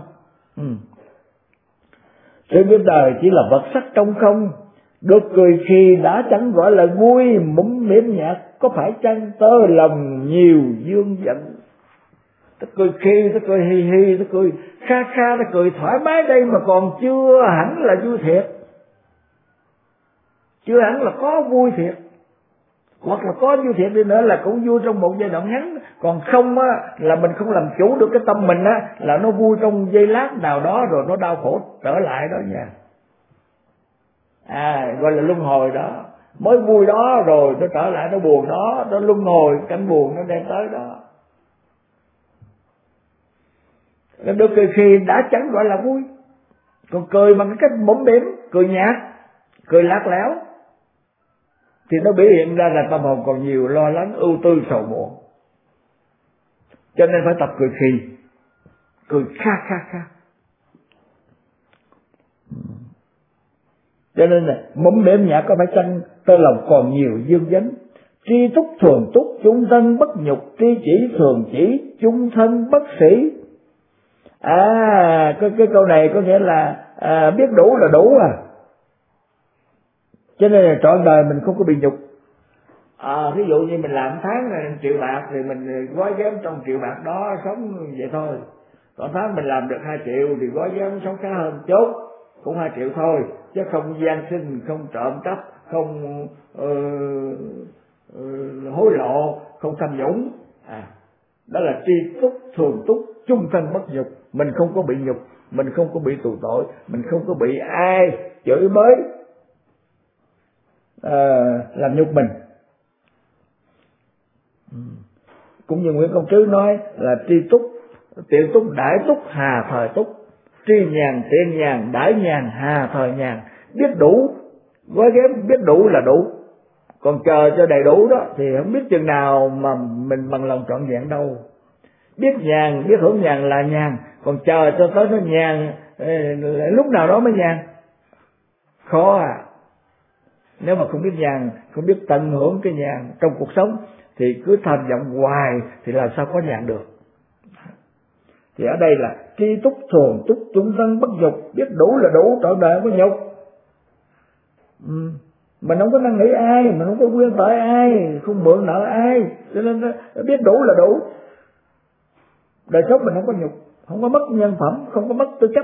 Sự biết đời chỉ là vật sắc trong không, được cười khi đã chẳng gọi là vui, mũm mỉm nhạt có phải chăng tơ lòng nhiều dương giận. Ta cười khi, ta cười hi hi, ta cười kha kha, ta cười thoải mái đây mà còn chưa hẳn là vui thiệt, chưa hẳn là có vui thiệt. Hoặc là có vui thiệt đi nữa là cũng vui trong một giai đoạn ngắn, còn không á là mình không làm chủ được cái tâm mình á, là nó vui trong giây lát nào đó rồi nó đau khổ trở lại đó nha. Gọi là luân hồi đó. Mới vui đó rồi nó trở lại nó buồn đó, nó luân hồi cảnh buồn nó đem tới đó. Được cười khi đã chẳng gọi là vui, còn cười bằng cái cách mũm mỉm, cười nhạt, cười lạc lẽo thì nó biểu hiện ra là tâm hồn còn nhiều lo lắng, ưu tư, sầu muộn. Cho nên phải tập cười khi, cười kha kha kha. Cho nên là mũm mỉm nhạt có phải chăng tơ lòng còn nhiều dương vấn. Tri túc thường túc chung thân bất nhục, tri chỉ thường chỉ chung thân bất sĩ. Cái câu này có nghĩa là biết đủ là đủ cho nên là trọn đời mình không có bị nhục. Ví dụ như mình làm tháng là 1 triệu bạc thì mình gói ghém trong 1 triệu bạc đó sống vậy thôi. Còn tháng mình làm được 2 triệu thì gói ghém sống khá hơn chút, cũng 2 triệu thôi, chứ không gian sinh, không trộm cắp, không hối lộ, không tham nhũng. Đó là tri túc thường túc chung thân bất nhục. Mình không có bị nhục, mình không có bị tù tội, mình không có bị ai chửi bới làm nhục mình. Cũng như Nguyễn Công Trứ nói là tri túc tiện túc đãi túc hà thời túc, tri nhàn tiện nhàn đãi nhàn hà thời nhàn. Biết đủ gói ghém, biết đủ là đủ, còn chờ cho đầy đủ đó thì không biết chừng nào mà mình bằng lòng trọn vẹn đâu. Biết nhàn, biết hưởng nhàn là nhàn, còn chờ cho tới nó nhàn lúc nào đó mới nhàn, khó Nếu mà không biết nhàn, không biết tận hưởng cái nhàn trong cuộc sống thì cứ tham vọng hoài thì làm sao có nhàn được. Thì ở đây là tri túc thường túc chung thân bất nhục, biết đủ là đủ, trọn đời không có nhục. Mình không có năn nỉ ai, mình không có quyên tội ai, không mượn nợ ai, cho nên biết đủ là đủ. Đời sống mình không có nhục, không có mất nhân phẩm, không có mất tư cách.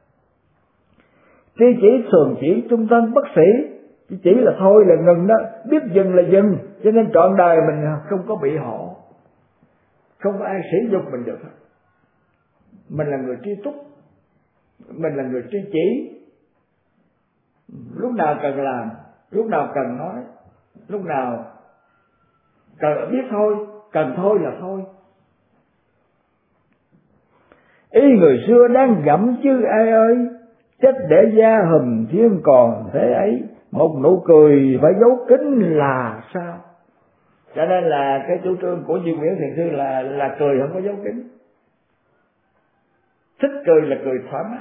Tri chỉ thường chỉ chung thân bất sĩ, chỉ là thôi là ngừng đó, biết dừng là dừng, cho nên trọn đời mình không có bị hộ, không có ai sỉ nhục mình được. Mình là người tri túc, mình là người tri chỉ, lúc nào cần làm, lúc nào cần nói, lúc nào cần biết thôi, cần thôi là thôi. Ý người xưa đang gặm chứ ai ơi, chết để da hùm thiên còn thế ấy, một nụ cười phải giấu kín là sao. Cho nên là cái chủ trương của Duy Nguyễn Thiền Sư là cười không có giấu kín. Thích cười là cười thoải mái,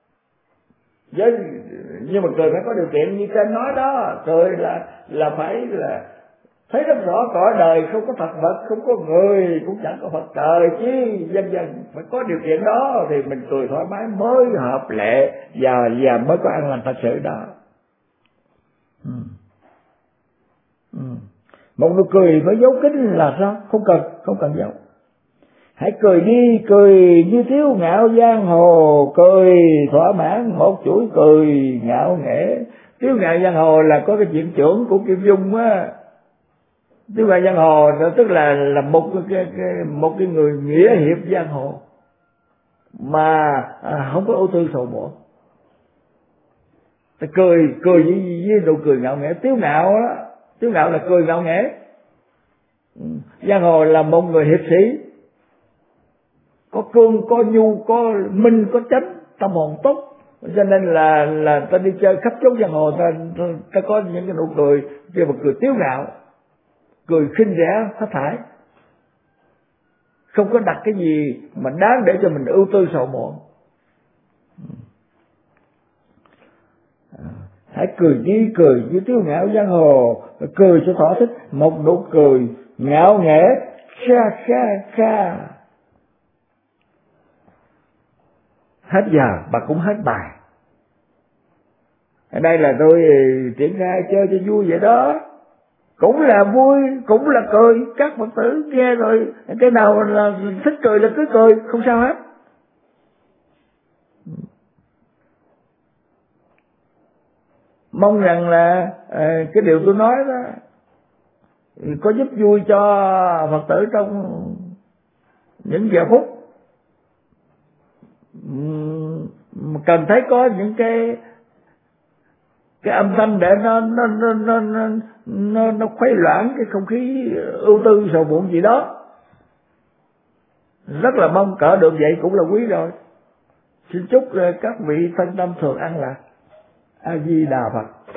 nhưng mà cười phải có điều kiện như trên nói đó. Cười là phải là thấy rất rõ cõi đời không có thật vật, không có người, cũng chẳng có Phật trời chứ, vân vân. Phải có điều kiện đó thì mình cười thoải mái mới hợp lệ và mới có an lành thật sự đó. Một nụ cười phải giấu kín là sao? Không cần giấu. Hãy cười đi, cười như thiếu ngạo giang hồ, cười thỏa mãn một chuỗi cười ngạo nghễ. Thiếu ngạo giang hồ là có cái chuyện trưởng của Kim Dung á. Thiếu ngạo giang hồ tức là một cái người nghĩa hiệp giang hồ mà không có ưu tư sầu muộn. Cười với nụ cười ngạo nghễ. Tiếu ngạo đó, tiếu ngạo là cười ngạo nghễ. Giang hồ là một người hiệp sĩ, có cương, có nhu, có minh, có chánh, tâm hồn tốt, cho nên là ta đi chơi khắp chốn giang hồ, ta có những cái nụ cười kêu một cười tiếu ngạo, cười khinh rẻ thất thải, không có đặt cái gì mà đáng để cho mình ưu tư sầu muộn. Hãy cười đi, cười như tiếu ngạo giang hồ, cười cho thỏa thích một nụ cười ngạo nghễ, kha kha kha. Hết giờ bà cũng hết bài. Ở đây là tôi triển khai chơi cho vui vậy đó, cũng là vui, cũng là cười. Các Phật tử nghe rồi, cái nào là thích cười là cứ cười, không sao hết. Mong rằng là cái điều tôi nói đó có giúp vui cho Phật tử trong những giờ phút cần thấy có những cái âm thanh để nó khuấy loạn cái không khí ưu tư sầu muộn gì đó. Rất là mong cỡ được vậy cũng là quý rồi. Xin chúc các vị thân tâm thường an lạc. A Di Đà Phật.